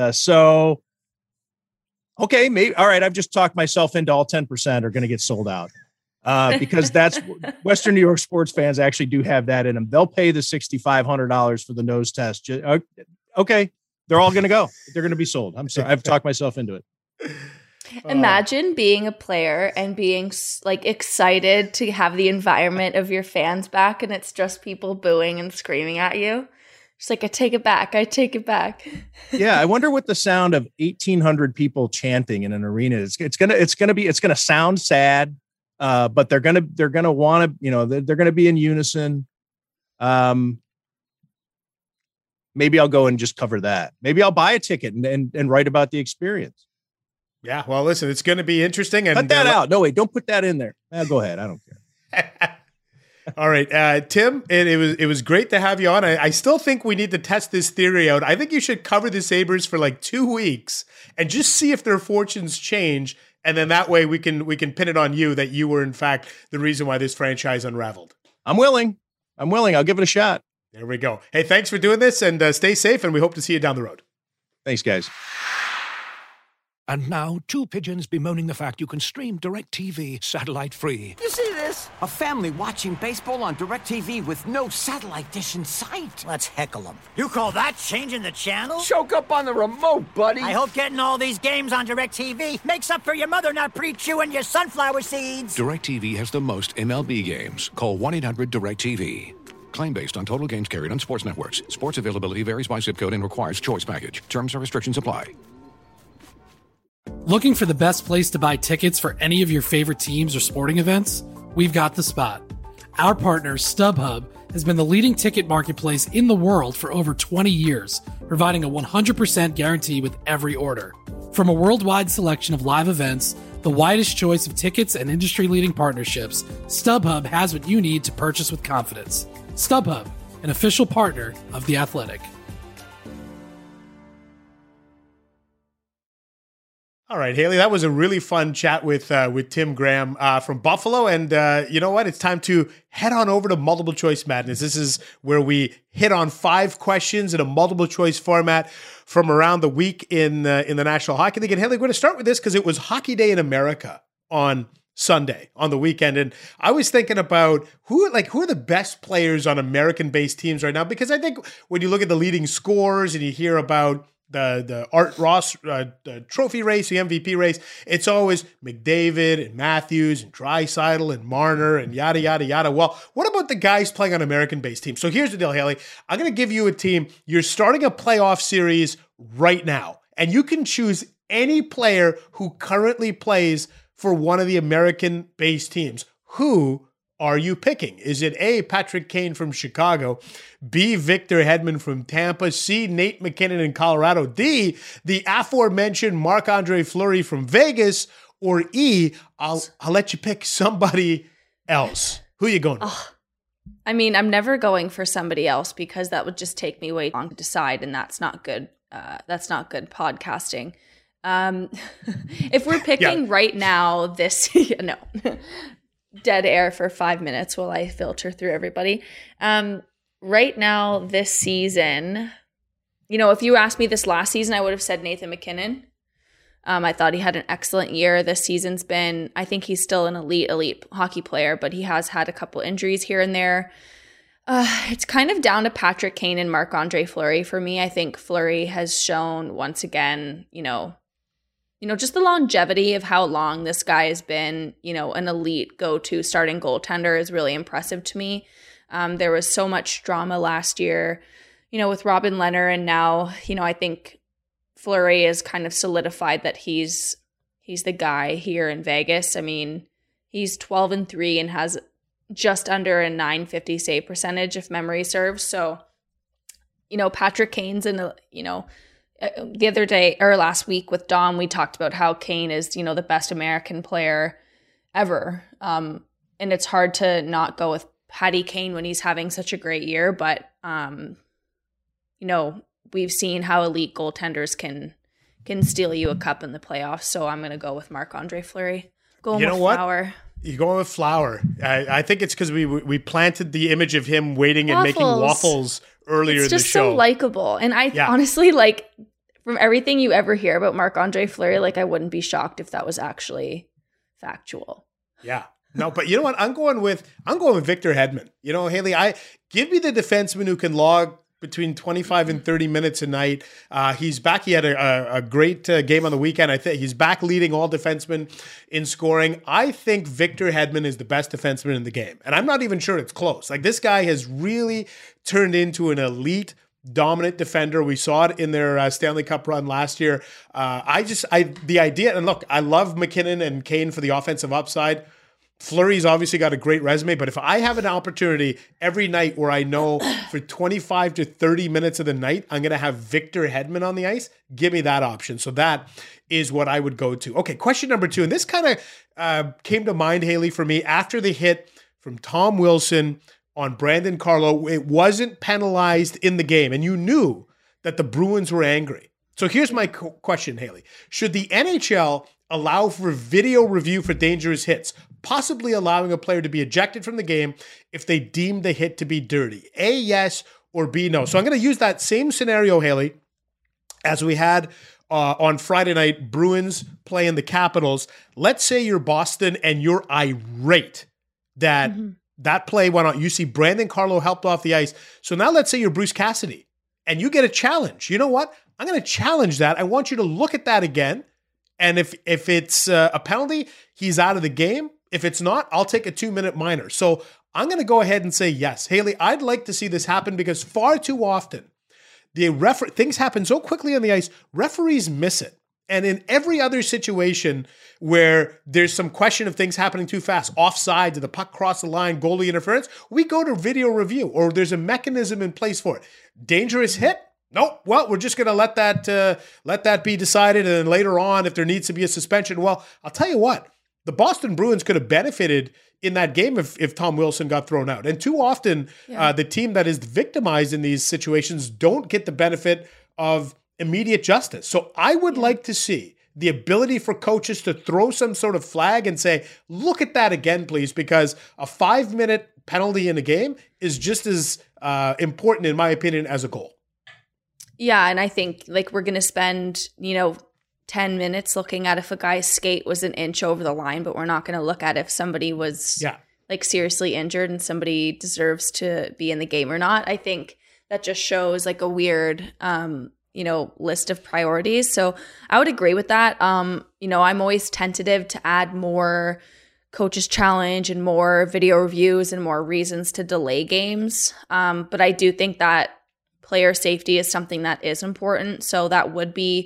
Okay, maybe. All right. I've just talked myself into all 10% are going to get sold out. Because that's Western New York sports fans actually do have that in them. They'll pay the $6,500 for the nose test. Okay. They're all going to go. They're going to be sold. I'm sorry. I've talked myself into it. Imagine being a player and being like excited to have the environment of your fans back, and it's just people booing and screaming at you. It's like, I take it back. I take it back. Yeah. I wonder what the sound of 1,800 people chanting in an arena is. It's going to sound sad. But they're going to want to, they're going to be in unison. Maybe I'll go and just cover that. Maybe I'll buy a ticket and write about the experience. Yeah. Well, listen, it's going to be interesting. And cut that out. No, wait, don't put that in there. Go ahead. I don't care. All right. Tim, it was great to have you on. I still think we need to test this theory out. I think you should cover the Sabres for like 2 weeks and just see if their fortunes change. And then that way we can pin it on you that you were in fact the reason why this franchise unraveled. I'm willing. I'll give it a shot. There we go. Hey, thanks for doing this, and stay safe, and we hope to see you down the road. Thanks, guys. And now, two pigeons bemoaning the fact you can stream DirecTV satellite-free. You see this? A family watching baseball on DirecTV with no satellite dish in sight. Let's heckle them. You call that changing the channel? Choke up on the remote, buddy. I hope getting all these games on DirecTV makes up for your mother not pre-chewing your sunflower seeds. DirecTV has the most MLB games. Call 1-800-DirecTV. Claim based on total games carried on sports networks. Sports availability varies by zip code and requires choice package. Terms and restrictions apply. Looking for the best place to buy tickets for any of your favorite teams or sporting events? We've got the spot. Our partner, StubHub, has been the leading ticket marketplace in the world for over 20 years, providing a 100% guarantee with every order. From a worldwide selection of live events, the widest choice of tickets, and industry-leading partnerships, StubHub has what you need to purchase with confidence. StubHub, an official partner of The Athletic. All right, Haley, that was a really fun chat with Tim Graham from Buffalo. And you know what? It's time to head on over to Multiple Choice Madness. This is where we hit on 5 questions in a multiple choice format from around the week in the National Hockey League. And Haley, we're going to start with this because it was Hockey Day in America on Sunday, on the weekend. And I was thinking about who are the best players on American-based teams right now? Because I think when you look at the leading scorers and you hear about the Art Ross trophy race, the MVP race, it's always McDavid and Matthews and Draisaitl and Marner and yada, yada, yada. Well, what about the guys playing on American-based teams? So here's the deal, Haley. I'm going to give you a team. You're starting a playoff series right now, and you can choose any player who currently plays for one of the American-based teams. Who are you picking? Is it A, Patrick Kane from Chicago, B, Victor Hedman from Tampa, C, Nate McKinnon in Colorado, D, the aforementioned Marc-Andre Fleury from Vegas, or E, I'll let you pick somebody else? Who are you going with? I mean, I'm never going for somebody else because that would just take me way long to decide, and that's not good. That's not good podcasting. If we're picking right now, dead air for 5 minutes while I filter through everybody. Right now, this season, if you asked me this last season, I would have said Nathan McKinnon. I thought he had an excellent year. This season's been, I think he's still an elite hockey player, but he has had a couple injuries here and there. It's kind of down to Patrick Kane and Marc-Andre Fleury for me. I think Fleury has shown once again, just the longevity of how long this guy has been, an elite go-to starting goaltender is really impressive to me. There was so much drama last year, with Robin Lehner, and now, I think Fleury is kind of solidified that he's the guy here in Vegas. I mean, he's 12-3 and has just under a .950 save percentage if memory serves. So, Patrick Kane's in the other day or last week with Dom, we talked about how Kane is, the best American player ever. And it's hard to not go with Patty Kane when he's having such a great year. But, we've seen how elite goaltenders can steal you a cup in the playoffs. So I'm going to go with Marc-Andre Fleury. Going with Flower. You're going with Flower. I think it's because we planted the image of him waiting and making waffles earlier in the show. It's just so likable. And I honestly, from everything you ever hear about Marc-Andre Fleury, I wouldn't be shocked if that was actually factual. Yeah. No, but you know what? I'm going with Victor Hedman. Haley, give me the defenseman who can log between 25 and 30 minutes a night. He's back. He had a great game on the weekend. I think he's back leading all defensemen in scoring. I think Victor Hedman is the best defenseman in the game. And I'm not even sure it's close. This guy has really turned into an elite dominant defender. We saw it in their Stanley Cup run last year. The idea, and look, I love McKinnon and Kane for the offensive upside. Fleury's obviously got a great resume, but if I have an opportunity every night where I know for 25 to 30 minutes of the night, I'm going to have Victor Hedman on the ice, give me that option. So that is what I would go to. Okay, question number 2. And this kind of came to mind, Haley, for me after the hit from Tom Wilson on Brandon Carlo. It wasn't penalized in the game, and you knew that the Bruins were angry. So here's my question, Haley. Should the NHL allow for video review for dangerous hits, possibly allowing a player to be ejected from the game if they deem the hit to be dirty? A, yes, or B, no. So I'm going to use that same scenario, Haley, as we had on Friday night, Bruins playing the Capitals. Let's say you're Boston and you're irate that that play went on. You see Brandon Carlo helped off the ice. So now let's say you're Bruce Cassidy and you get a challenge. You know what? I'm going to challenge that. I want you to look at that again. And if it's a penalty, he's out of the game. If it's not, I'll take a 2-minute minor. So I'm going to go ahead and say yes. Haley, I'd like to see this happen because far too often, things happen so quickly on the ice, referees miss it. And in every other situation where there's some question of things happening too fast, offside, did the puck cross the line, goalie interference, we go to video review, or there's a mechanism in place for it. Dangerous hit? Nope. Well, we're just going to let that be decided. And then later on, if there needs to be a suspension, well, I'll tell you what, the Boston Bruins could have benefited in that game if Tom Wilson got thrown out. And too often, the team that is victimized in these situations don't get the benefit of immediate justice. So I would like to see the ability for coaches to throw some sort of flag and say, look at that again, please, because a 5-minute penalty in a game is just as important, in my opinion, as a goal. Yeah, and I think we're going to spend, 10 minutes looking at if a guy's skate was an inch over the line, but we're not going to look at if somebody was seriously injured and somebody deserves to be in the game or not. I think that just shows a weird, list of priorities. So I would agree with that. I'm always tentative to add more coaches challenge and more video reviews and more reasons to delay games. But I do think that player safety is something that is important. So that would be,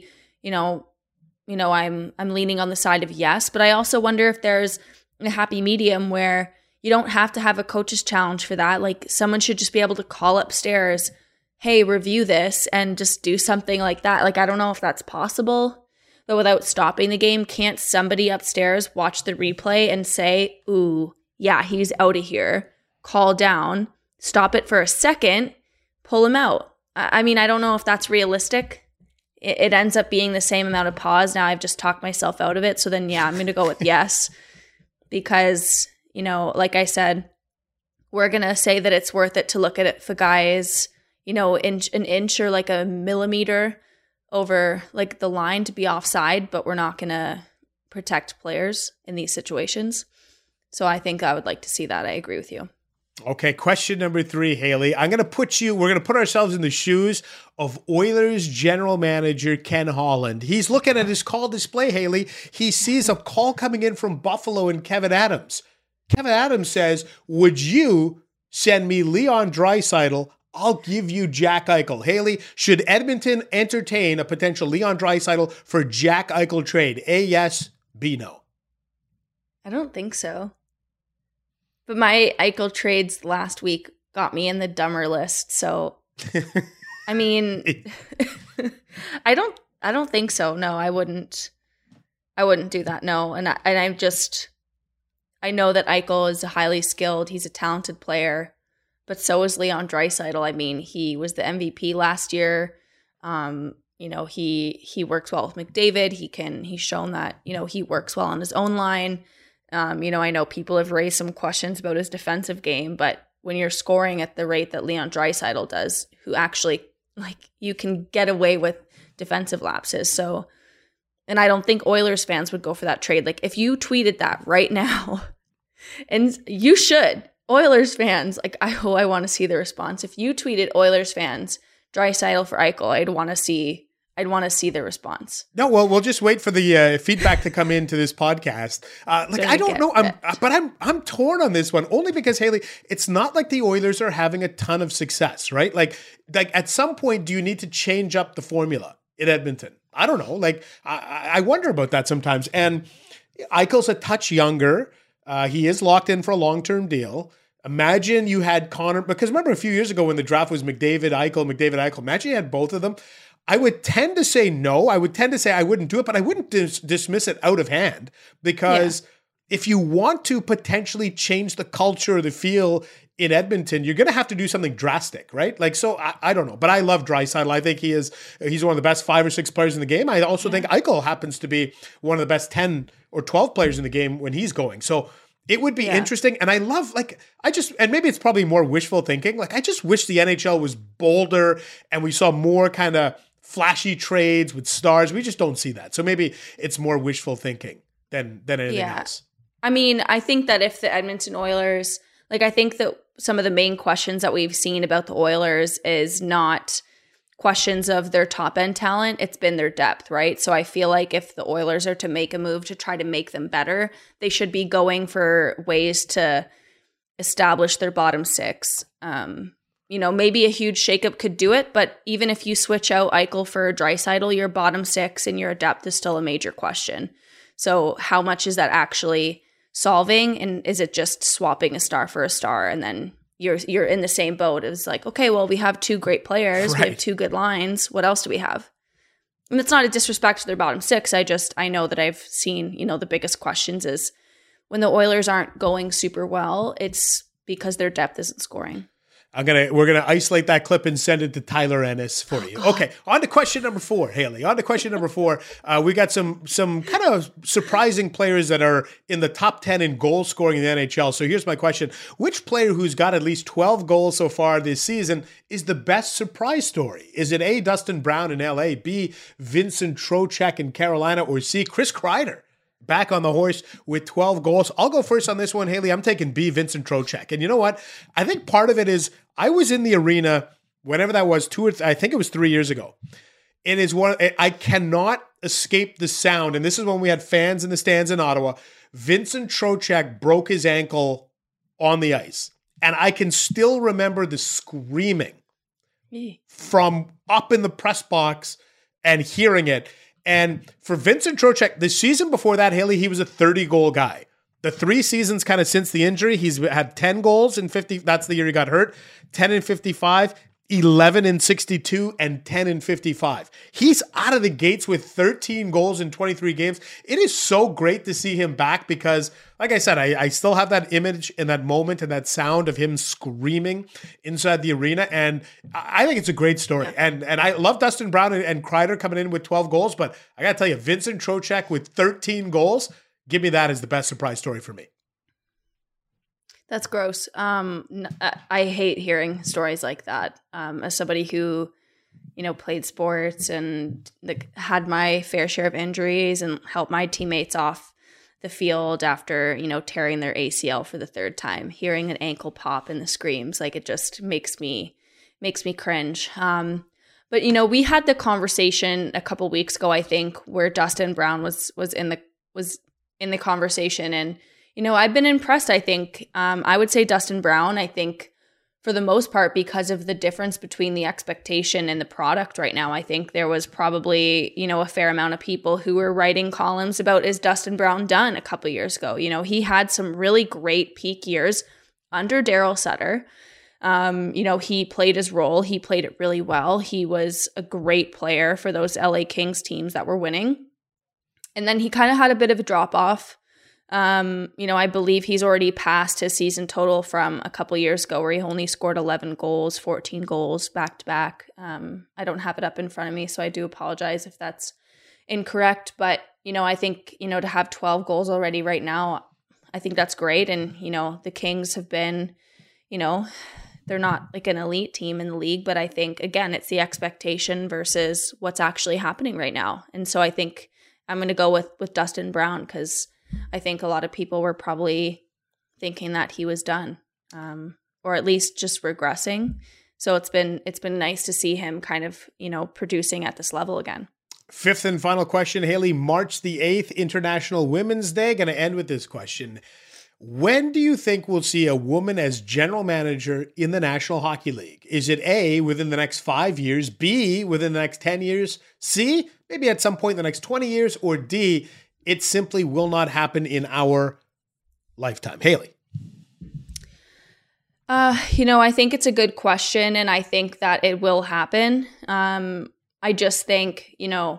I'm leaning on the side of yes, but I also wonder if there's a happy medium where, You don't have to have a coach's challenge for that. Like, someone should just be able to call upstairs, hey, review this, and just do something like that. Like, I don't know if that's possible, but without stopping the game, can't somebody upstairs watch the replay and say, ooh, yeah, he's out of here, call down, stop it for a second, pull him out? I mean, I don't know if that's realistic. It ends up being the same amount of pause. Now I've just talked myself out of it. So then, yeah, I'm going to go with yes, because, you know, like I said, we're going to say that it's worth it to look at it if a guy is, you know, an inch or like a millimeter over like the line to be offside, but we're not going to protect players in these situations. So I think I would like to see that. I agree with you. Okay, question number 3, Haley. we're going to put ourselves in the shoes of Oilers general manager Ken Holland. He's looking at his call display, Haley. He sees a call coming in from Buffalo and Kevin Adams. Kevin Adams says, would you send me Leon Draisaitl? I'll give you Jack Eichel. Haley, should Edmonton entertain a potential Leon Draisaitl for Jack Eichel trade? A, yes, B, no. I don't think so. But my Eichel trades last week got me in the dumber list. So, I mean, I don't think so. No, I wouldn't do that. No. And I know that Eichel is highly skilled. He's a talented player, but so is Leon Draisaitl. I mean, he was the MVP last year. You know, he works well with McDavid. He's shown that, you know, he works well on his own line. You know, I know people have raised some questions about his defensive game, but when you're scoring at the rate that Leon Draisaitl does, who actually, like, you can get away with defensive lapses. So, and I don't think Oilers fans would go for that trade. Like, if you tweeted that right now, and you should, Oilers fans, like, I want to see the response. If you tweeted Oilers fans, Draisaitl for Eichel, I'd want to see the response. No, well, we'll just wait for the feedback to come into this podcast. I don't know, but I'm torn on this one only because, Haley, it's not like the Oilers are having a ton of success, right? Like at some point, do you need to change up the formula in Edmonton? I don't know. Like I wonder about that sometimes. And Eichel's a touch younger. He is locked in for a long-term deal. Imagine you had Connor, because remember a few years ago when the draft was McDavid, Eichel, imagine you had both of them. I would tend to say no. I would tend to say I wouldn't do it, but I wouldn't dismiss it out of hand, because if you want to potentially change the culture or the feel in Edmonton, you're going to have to do something drastic, right? Like, so I don't know, but I love Draisaitl. I think he's one of the best 5 or 6 players in the game. I also think Eichel happens to be one of the best 10 or 12 players in the game when he's going. So it would be interesting. And I love, and maybe it's probably more wishful thinking. Like, I just wish the NHL was bolder and we saw more kind of flashy trades with stars. We just don't see that. So maybe it's more wishful thinking than anything else. I mean, I think that if the Edmonton Oilers, like, I think that some of the main questions that we've seen about the Oilers is not questions of their top end talent. It's been their depth, right? So I feel like if the Oilers are to make a move to try to make them better, they should be going for ways to establish their bottom 6. You know, maybe a huge shakeup could do it, but even if you switch out Eichel for Draisaitl, your bottom 6 and your depth is still a major question. So how much is that actually solving? And is it just swapping a star for a star? And then you're in the same boat. It's like, okay, well, we have 2 great players. Right. We have 2 good lines. What else do we have? And it's not a disrespect to their bottom 6. I know that I've seen, you know, the biggest questions is when the Oilers aren't going super well, it's because their depth isn't scoring. We're gonna isolate that clip and send it to Tyler Ennis for you. Okay, on to question number 4, Haley. On to question number 4. We got some kind of surprising players that are in the top 10 in goal scoring in the NHL. So here's my question: which player who's got at least 12 goals so far this season is the best surprise story? Is it A, Dustin Brown in LA, B, Vincent Trocheck in Carolina, or C, Chris Kreider back on the horse with 12 goals? I'll go first on this one, Haley. I'm taking B, Vincent Trocheck. And you know what? I think part of it is I was in the arena whenever that was, I think it was 3 years ago. It is I cannot escape the sound. And this is when we had fans in the stands in Ottawa. Vincent Trocheck broke his ankle on the ice. And I can still remember the screaming from up in the press box and hearing it. And for Vincent Trocheck, the season before that, Haley, he was a 30-goal guy. the 3 seasons kind of since the injury, he's had 10 goals in 50. That's the year he got hurt. 10 in 55, 11 in 62, and 10 in 55. He's out of the gates with 13 goals in 23 games. It is so great to see him back because, like I said, I still have that image and that moment and that sound of him screaming inside the arena. And I think it's a great story. And I love Dustin Brown and Kreider coming in with 12 goals. But I got to tell you, Vincent Trocheck with 13 goals, give me that as the best surprise story for me. That's gross. I hate hearing stories like that. As somebody who, played sports and had my fair share of injuries and helped my teammates off the field after, tearing their ACL for the 3rd time, hearing an ankle pop and the screams, it just makes me cringe. But we had the conversation a couple weeks ago, I think, where Dustin Brown was in the conversation, and I've been impressed. I think I would say Dustin Brown. I think for the most part, because of the difference between the expectation and the product right now, I think there was probably a fair amount of people who were writing columns about, is Dustin Brown done a couple years ago? He had some really great peak years under Daryl Sutter. He played his role. He played it really well. He was a great player for those LA Kings teams that were winning. And then he kind of had a bit of a drop off. I believe he's already passed his season total from a couple years ago where he only scored 11 goals, 14 goals back to back. I don't have it up in front of me, so I do apologize if that's incorrect. But, I think, to have 12 goals already right now, I think that's great. And, the Kings have been, they're not like an elite team in the league, but I think, again, it's the expectation versus what's actually happening right now. And so I think I'm going to go with Dustin Brown because I think a lot of people were probably thinking that he was done, or at least just regressing. So it's been nice to see him kind of, producing at this level again. 5th and final question, Haley. March the 8th, International Women's Day. Going to end with this question. When do you think we'll see a woman as general manager in the National Hockey League? Is it A, within the next 5 years, B, within the next 10 years, C, maybe at some point in the next 20 years, or D, it simply will not happen in our lifetime? Haley. I think it's a good question, and I think that it will happen. I just think,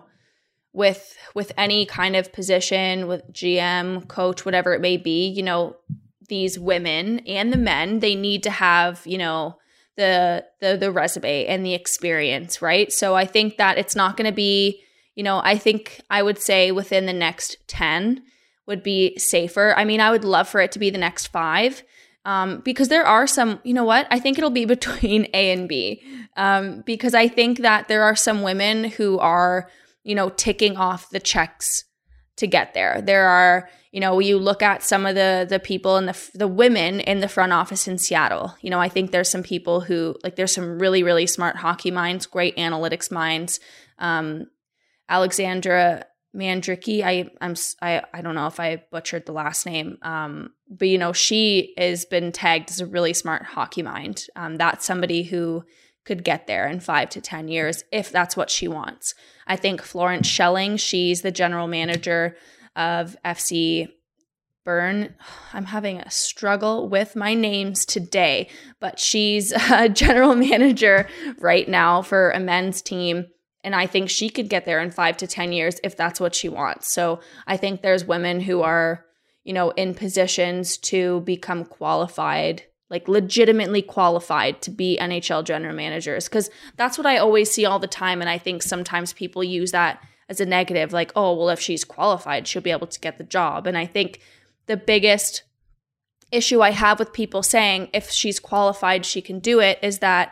with any kind of position, with GM, coach, whatever it may be, these women and the men, they need to have, the resume and the experience, right? So I think that it's not going to be, I think I would say within the next 10 would be safer. I mean, I would love for it to be the next 5 because there are some, I think it'll be between A and B because I think that there are some women who are, ticking off the checks to get there. There are, you look at some of the people and the women in the front office in Seattle. I think there's some people who, there's some really, really smart hockey minds, great analytics minds. Alexandra Mandrycky, I don't know if I butchered the last name, but she has been tagged as a really smart hockey mind. That's somebody who could get there in 5 to 10 years if that's what she wants. I think Florence Schelling, she's the general manager of FC Bern. I'm having a struggle with my names today, but she's a general manager right now for a men's team. And I think she could get there in 5 to 10 years if that's what she wants. So I think there's women who are, in positions to become qualified, legitimately qualified to be NHL general managers. Because that's what I always see all the time. And I think sometimes people use that as a negative, oh, well, if she's qualified, she'll be able to get the job. And I think the biggest issue I have with people saying if she's qualified, she can do it is that,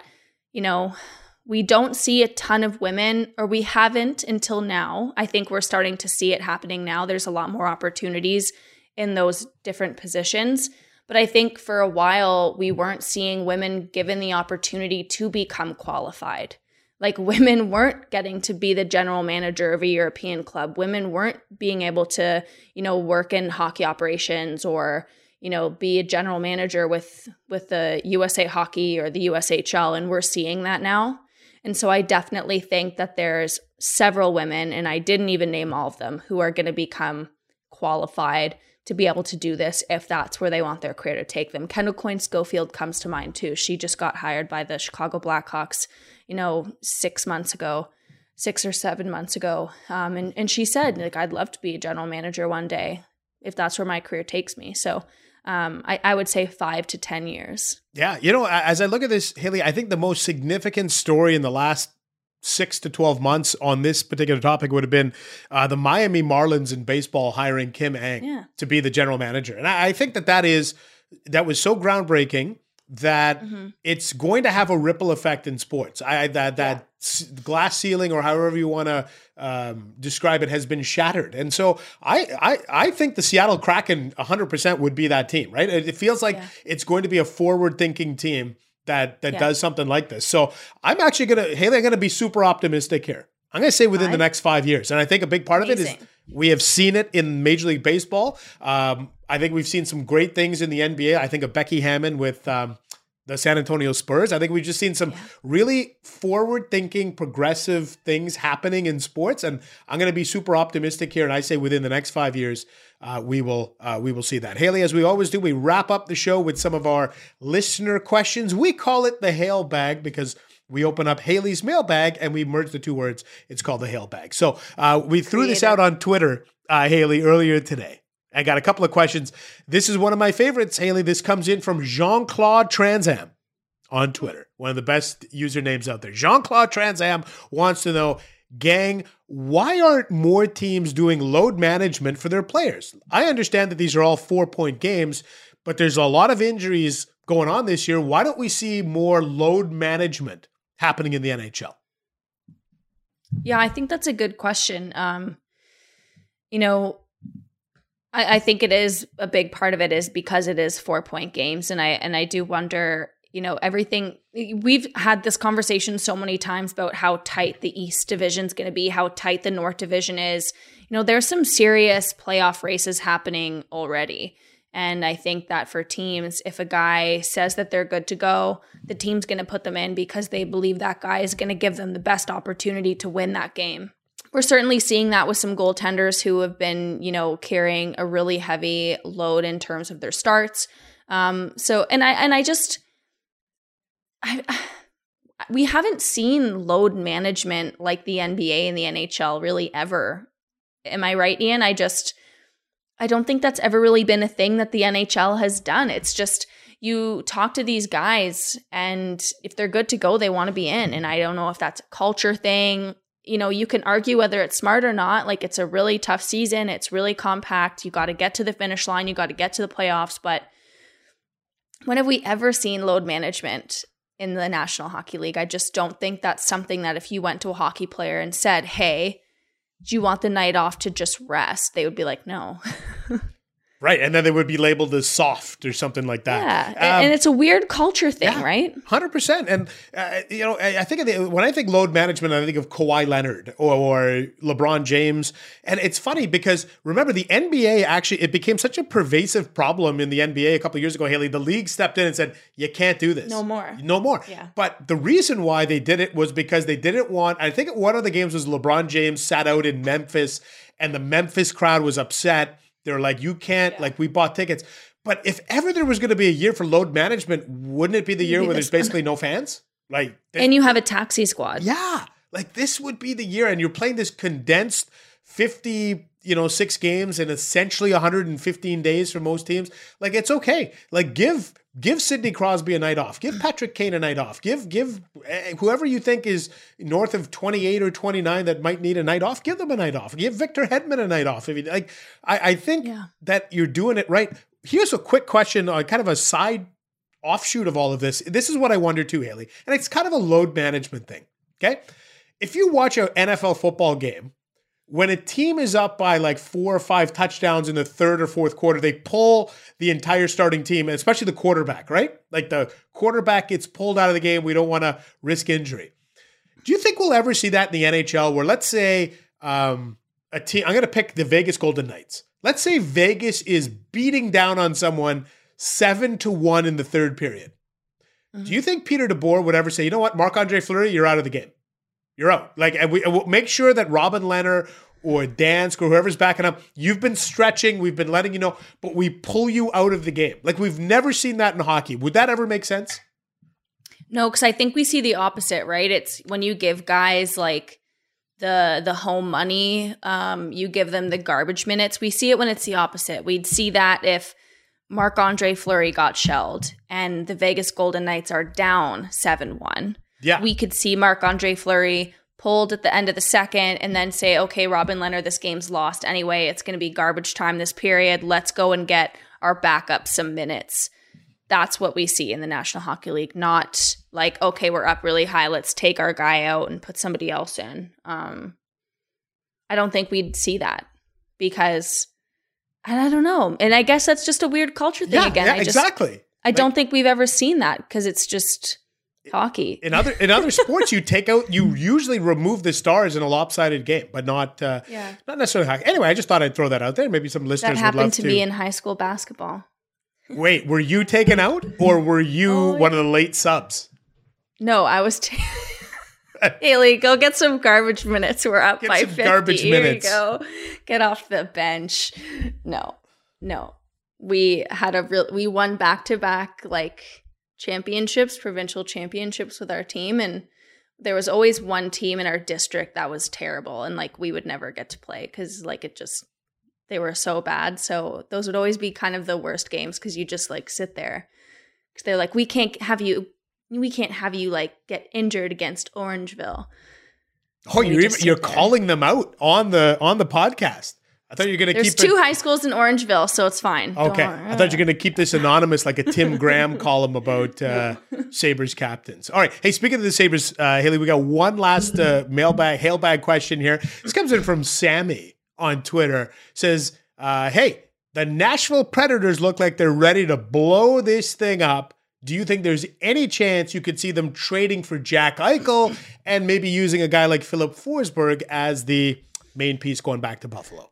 we don't see a ton of women, or we haven't until now. I think we're starting to see it happening now. There's a lot more opportunities in those different positions. But I think for a while, we weren't seeing women given the opportunity to become qualified. Women weren't getting to be the general manager of a European club. Women weren't being able to, work in hockey operations or, be a general manager with the USA Hockey or the USHL. And we're seeing that now. And so I definitely think that there's several women, and I didn't even name all of them, who are going to become qualified to be able to do this if that's where they want their career to take them. Kendall Coyne-Schofield comes to mind too. She just got hired by the Chicago Blackhawks, 6 or 7 months ago. And she said, like, I'd love to be a general manager one day if that's where my career takes me. So I would say 5 to 10 years. Yeah. As I look at this, Haley, I think the most significant story in the last 6 to 12 months on this particular topic would have been the Miami Marlins in baseball hiring Kim Ng to be the general manager. And I think that was so groundbreaking that it's going to have a ripple effect in sports. Glass ceiling, or however you want to describe it, has been shattered. And so I think the Seattle Kraken 100% would be that team, right? It feels like it's going to be a forward-thinking team that does something like this. So I'm actually I'm going to be super optimistic here. I'm going to say within the next 5 years. And I think a big part of it is we have seen it in Major League Baseball. I think we've seen some great things in the NBA. I think of Becky Hammon with the San Antonio Spurs. I think we've just seen some really forward-thinking, progressive things happening in sports. And I'm going to be super optimistic here. And I say within the next 5 years, we will see that. Haley, as we always do, we wrap up the show with some of our listener questions. We call it the Hail Bag because we open up Haley's mailbag and we merge the two words. It's called the Hail Bag. So we threw this out on Twitter, Haley, earlier today. I got a couple of questions. This is one of my favorites, Haley. This comes in from Jean-Claude Transam on Twitter. One of the best usernames out there. Jean-Claude Transam wants to know, gang, why aren't more teams doing load management for their players? I understand that these are all 4-point games, but there's a lot of injuries going on this year. Why don't we see more load management happening in the NHL? Yeah, I think that's a good question. I think it is a big part of it is because it is 4-point games. And I do wonder, everything, we've had this conversation so many times about how tight the East Division is going to be, how tight the North Division is. There's some serious playoff races happening already. And I think that for teams, if a guy says that they're good to go, the team's going to put them in because they believe that guy is going to give them the best opportunity to win that game. We're certainly seeing that with some goaltenders who have been, carrying a really heavy load in terms of their starts. We haven't seen load management like the NBA and the NHL really ever. Am I right, Ian? I don't think that's ever really been a thing that the NHL has done. It's just you talk to these guys and if they're good to go, they want to be in. And I don't know if that's a culture thing. You can argue whether it's smart or not. Like, it's a really tough season. It's really compact. You got to get to the finish line. You got to get to the playoffs. But when have we ever seen load management in the National Hockey League? I just don't think that's something that if you went to a hockey player and said, hey, do you want the night off to just rest? They would be like, no. Right. And then they would be labeled as soft or something like that. Yeah. And it's a weird culture thing, right? 100%. And, I think when I think load management, I think of Kawhi Leonard or LeBron James. And it's funny because remember the NBA actually, it became such a pervasive problem in the NBA a couple of years ago, Haley. The league stepped in and said, you can't do this. No more. Yeah. But the reason why they did it was because they didn't want, I think one of the games was LeBron James sat out in Memphis and the Memphis crowd was upset. They're like, you can't, like, we bought tickets. But if ever there was going to be a year for load management, wouldn't it be the year where there's basically no fans? And you have a taxi squad. Yeah. Like, this would be the year. And you're playing this condensed 56 games in essentially 115 days for most teams. Like, it's okay. Like, give Sidney Crosby a night off. Give Patrick Kane a night off. Give whoever you think is north of 28 or 29 that might need a night off, give them a night off. Give Victor Hedman a night off. I think that you're doing it right. Here's a quick question on kind of a side offshoot of all of this. This is what I wonder too, Haley. And it's kind of a load management thing. Okay. If you watch an NFL football game, when a team is up by like 4 or 5 touchdowns in the third or fourth quarter, they pull the entire starting team, especially the quarterback, right? Like the quarterback gets pulled out of the game. We don't want to risk injury. Do you think we'll ever see that in the NHL where, let's say, a team, I'm going to pick the Vegas Golden Knights. Let's say Vegas is beating down on someone 7-1 in the third period. Mm-hmm. Do you think Peter DeBoer would ever say, you know what, Marc-Andre Fleury, you're out of the game? You're out. Like, and we'll make sure that Robin Leonard or Dansk or whoever's backing up, you've been stretching, we've been letting you know, but we pull you out of the game. Like, we've never seen that in hockey. Would that ever make sense? No, because I think we see the opposite, right? It's when you give guys like the home money, you give them the garbage minutes. We see it when it's the opposite. We'd see that if Marc-Andre Fleury got shelled and the Vegas Golden Knights are down 7-1. Yeah. We could see Marc-Andre Fleury pulled at the end of the second and then say, okay, Robin Lehner, this game's lost anyway. It's going to be garbage time this period. Let's go and get our backup some minutes. That's what we see in the National Hockey League, not like, okay, we're up really high. Let's take our guy out and put somebody else in. I don't think we'd see that because I don't know. And I guess that's just a weird culture thing again. Yeah, exactly. I don't think we've ever seen that because it's just hockey. In other sports, you usually remove the stars in a lopsided game, but not necessarily hockey. Anyway, I just thought I'd throw that out there. Maybe some listeners that happened would love to me in high school basketball. Wait, were you taken out or were you one of the late subs? No, I was. Haley, go get some garbage minutes. We're up by 50. Garbage minutes. Here you go. Get off the bench. No. We won back-to-back like championships, provincial championships with our team, and there was always one team in our district that was terrible, and like we would never get to play because like they were so bad. So those would always be kind of the worst games because you just like sit there because they're like, we can't have you like get injured against Orangeville. Oh, you're calling them out on the podcast. I thought you were going to keep There's two high schools in Orangeville, so it's fine. Okay. I thought you were going to keep this anonymous like a Tim Graham column about Sabres captains. All right. Hey, speaking of the Sabres, Haley, we got one last hailbag question here. This comes in from Sammy on Twitter. Says, hey, the Nashville Predators look like they're ready to blow this thing up. Do you think there's any chance you could see them trading for Jack Eichel and maybe using a guy like Philip Forsberg as the main piece going back to Buffalo?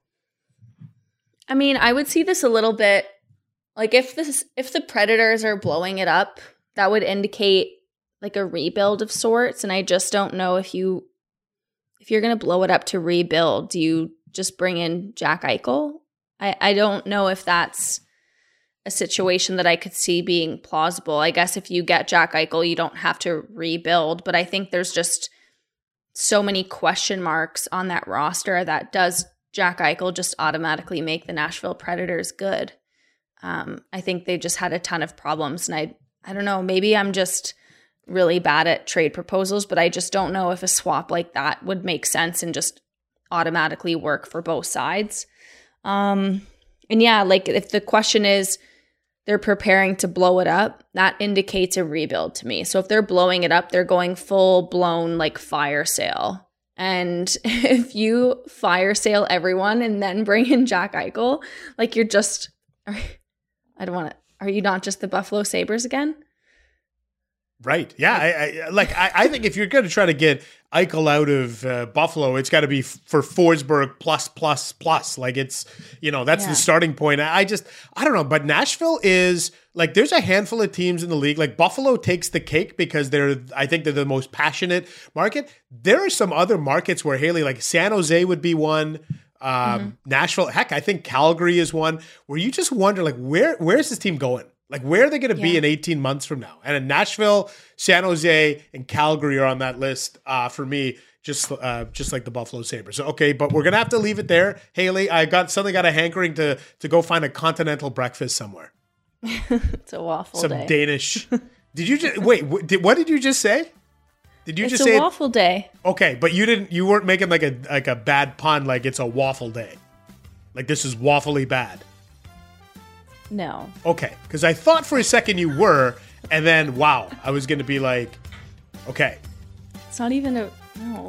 I mean, I would see this a little bit like if the Predators are blowing it up, that would indicate like a rebuild of sorts. And I just don't know if you're going to blow it up to rebuild, do you just bring in Jack Eichel? I don't know if that's a situation that I could see being plausible. I guess if you get Jack Eichel, you don't have to rebuild, but I think there's just so many question marks on that roster that does Jack Eichel just automatically make the Nashville Predators good. I think they just had a ton of problems, and I don't know, maybe I'm just really bad at trade proposals, but I just don't know if a swap like that would make sense and just automatically work for both sides. And yeah, like if the question is they're preparing to blow it up, that indicates a rebuild to me. So if they're blowing it up, they're going full blown like fire sale. And if you fire sale everyone and then bring in Jack Eichel, like you're just, are you not just the Buffalo Sabres again? Right. Yeah. I think if you're going to try to get Eichel out of Buffalo, it's got to be for Forsberg plus. Like it's, that's the starting point. I don't know. But Nashville is like, there's a handful of teams in the league. Like Buffalo takes the cake because I think they're the most passionate market. There are some other markets where Haley, like San Jose would be one. Nashville, heck, I think Calgary is one where you just wonder like, where's this team going? Like, where are they going to be in 18 months from now? And in Nashville, San Jose, and Calgary are on that list for me, just like the Buffalo Sabres. Okay, but we're going to have to leave it there. Haley, I got a hankering to go find a continental breakfast somewhere. It's a waffle day. Some Danish. Did you just wait? What did you just say? Did you just say it's a waffle day? Okay, but you weren't making like a bad pun, like it's a waffle day. Like this is waffly bad. No. Okay, because I thought for a second you were, and then, wow, I was going to be like, okay. It's not even no.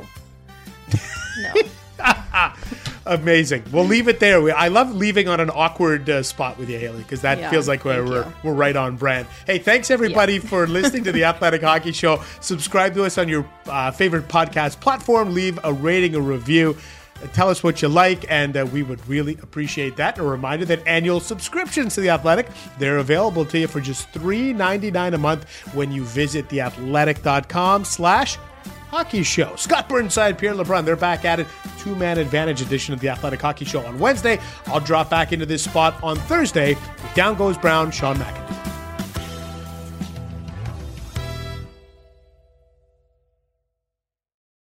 Amazing. We'll leave it there. I love leaving on an awkward spot with you, Haley, because that feels like we're right on brand. Hey, thanks everybody for listening to the Athletic Hockey Show. Subscribe to us on your favorite podcast platform. Leave a rating, a review. Tell us what you like, and we would really appreciate that. And a reminder that annual subscriptions to The Athletic, they're available to you for just $3.99 a month when you visit theathletic.com/hockey. Hockey Show. Scott Burnside, Pierre LeBrun, they're back at it. Two-man advantage edition of the Athletic Hockey Show on Wednesday. I'll drop back into this spot on Thursday with Down Goes Brown, Sean McIntyre.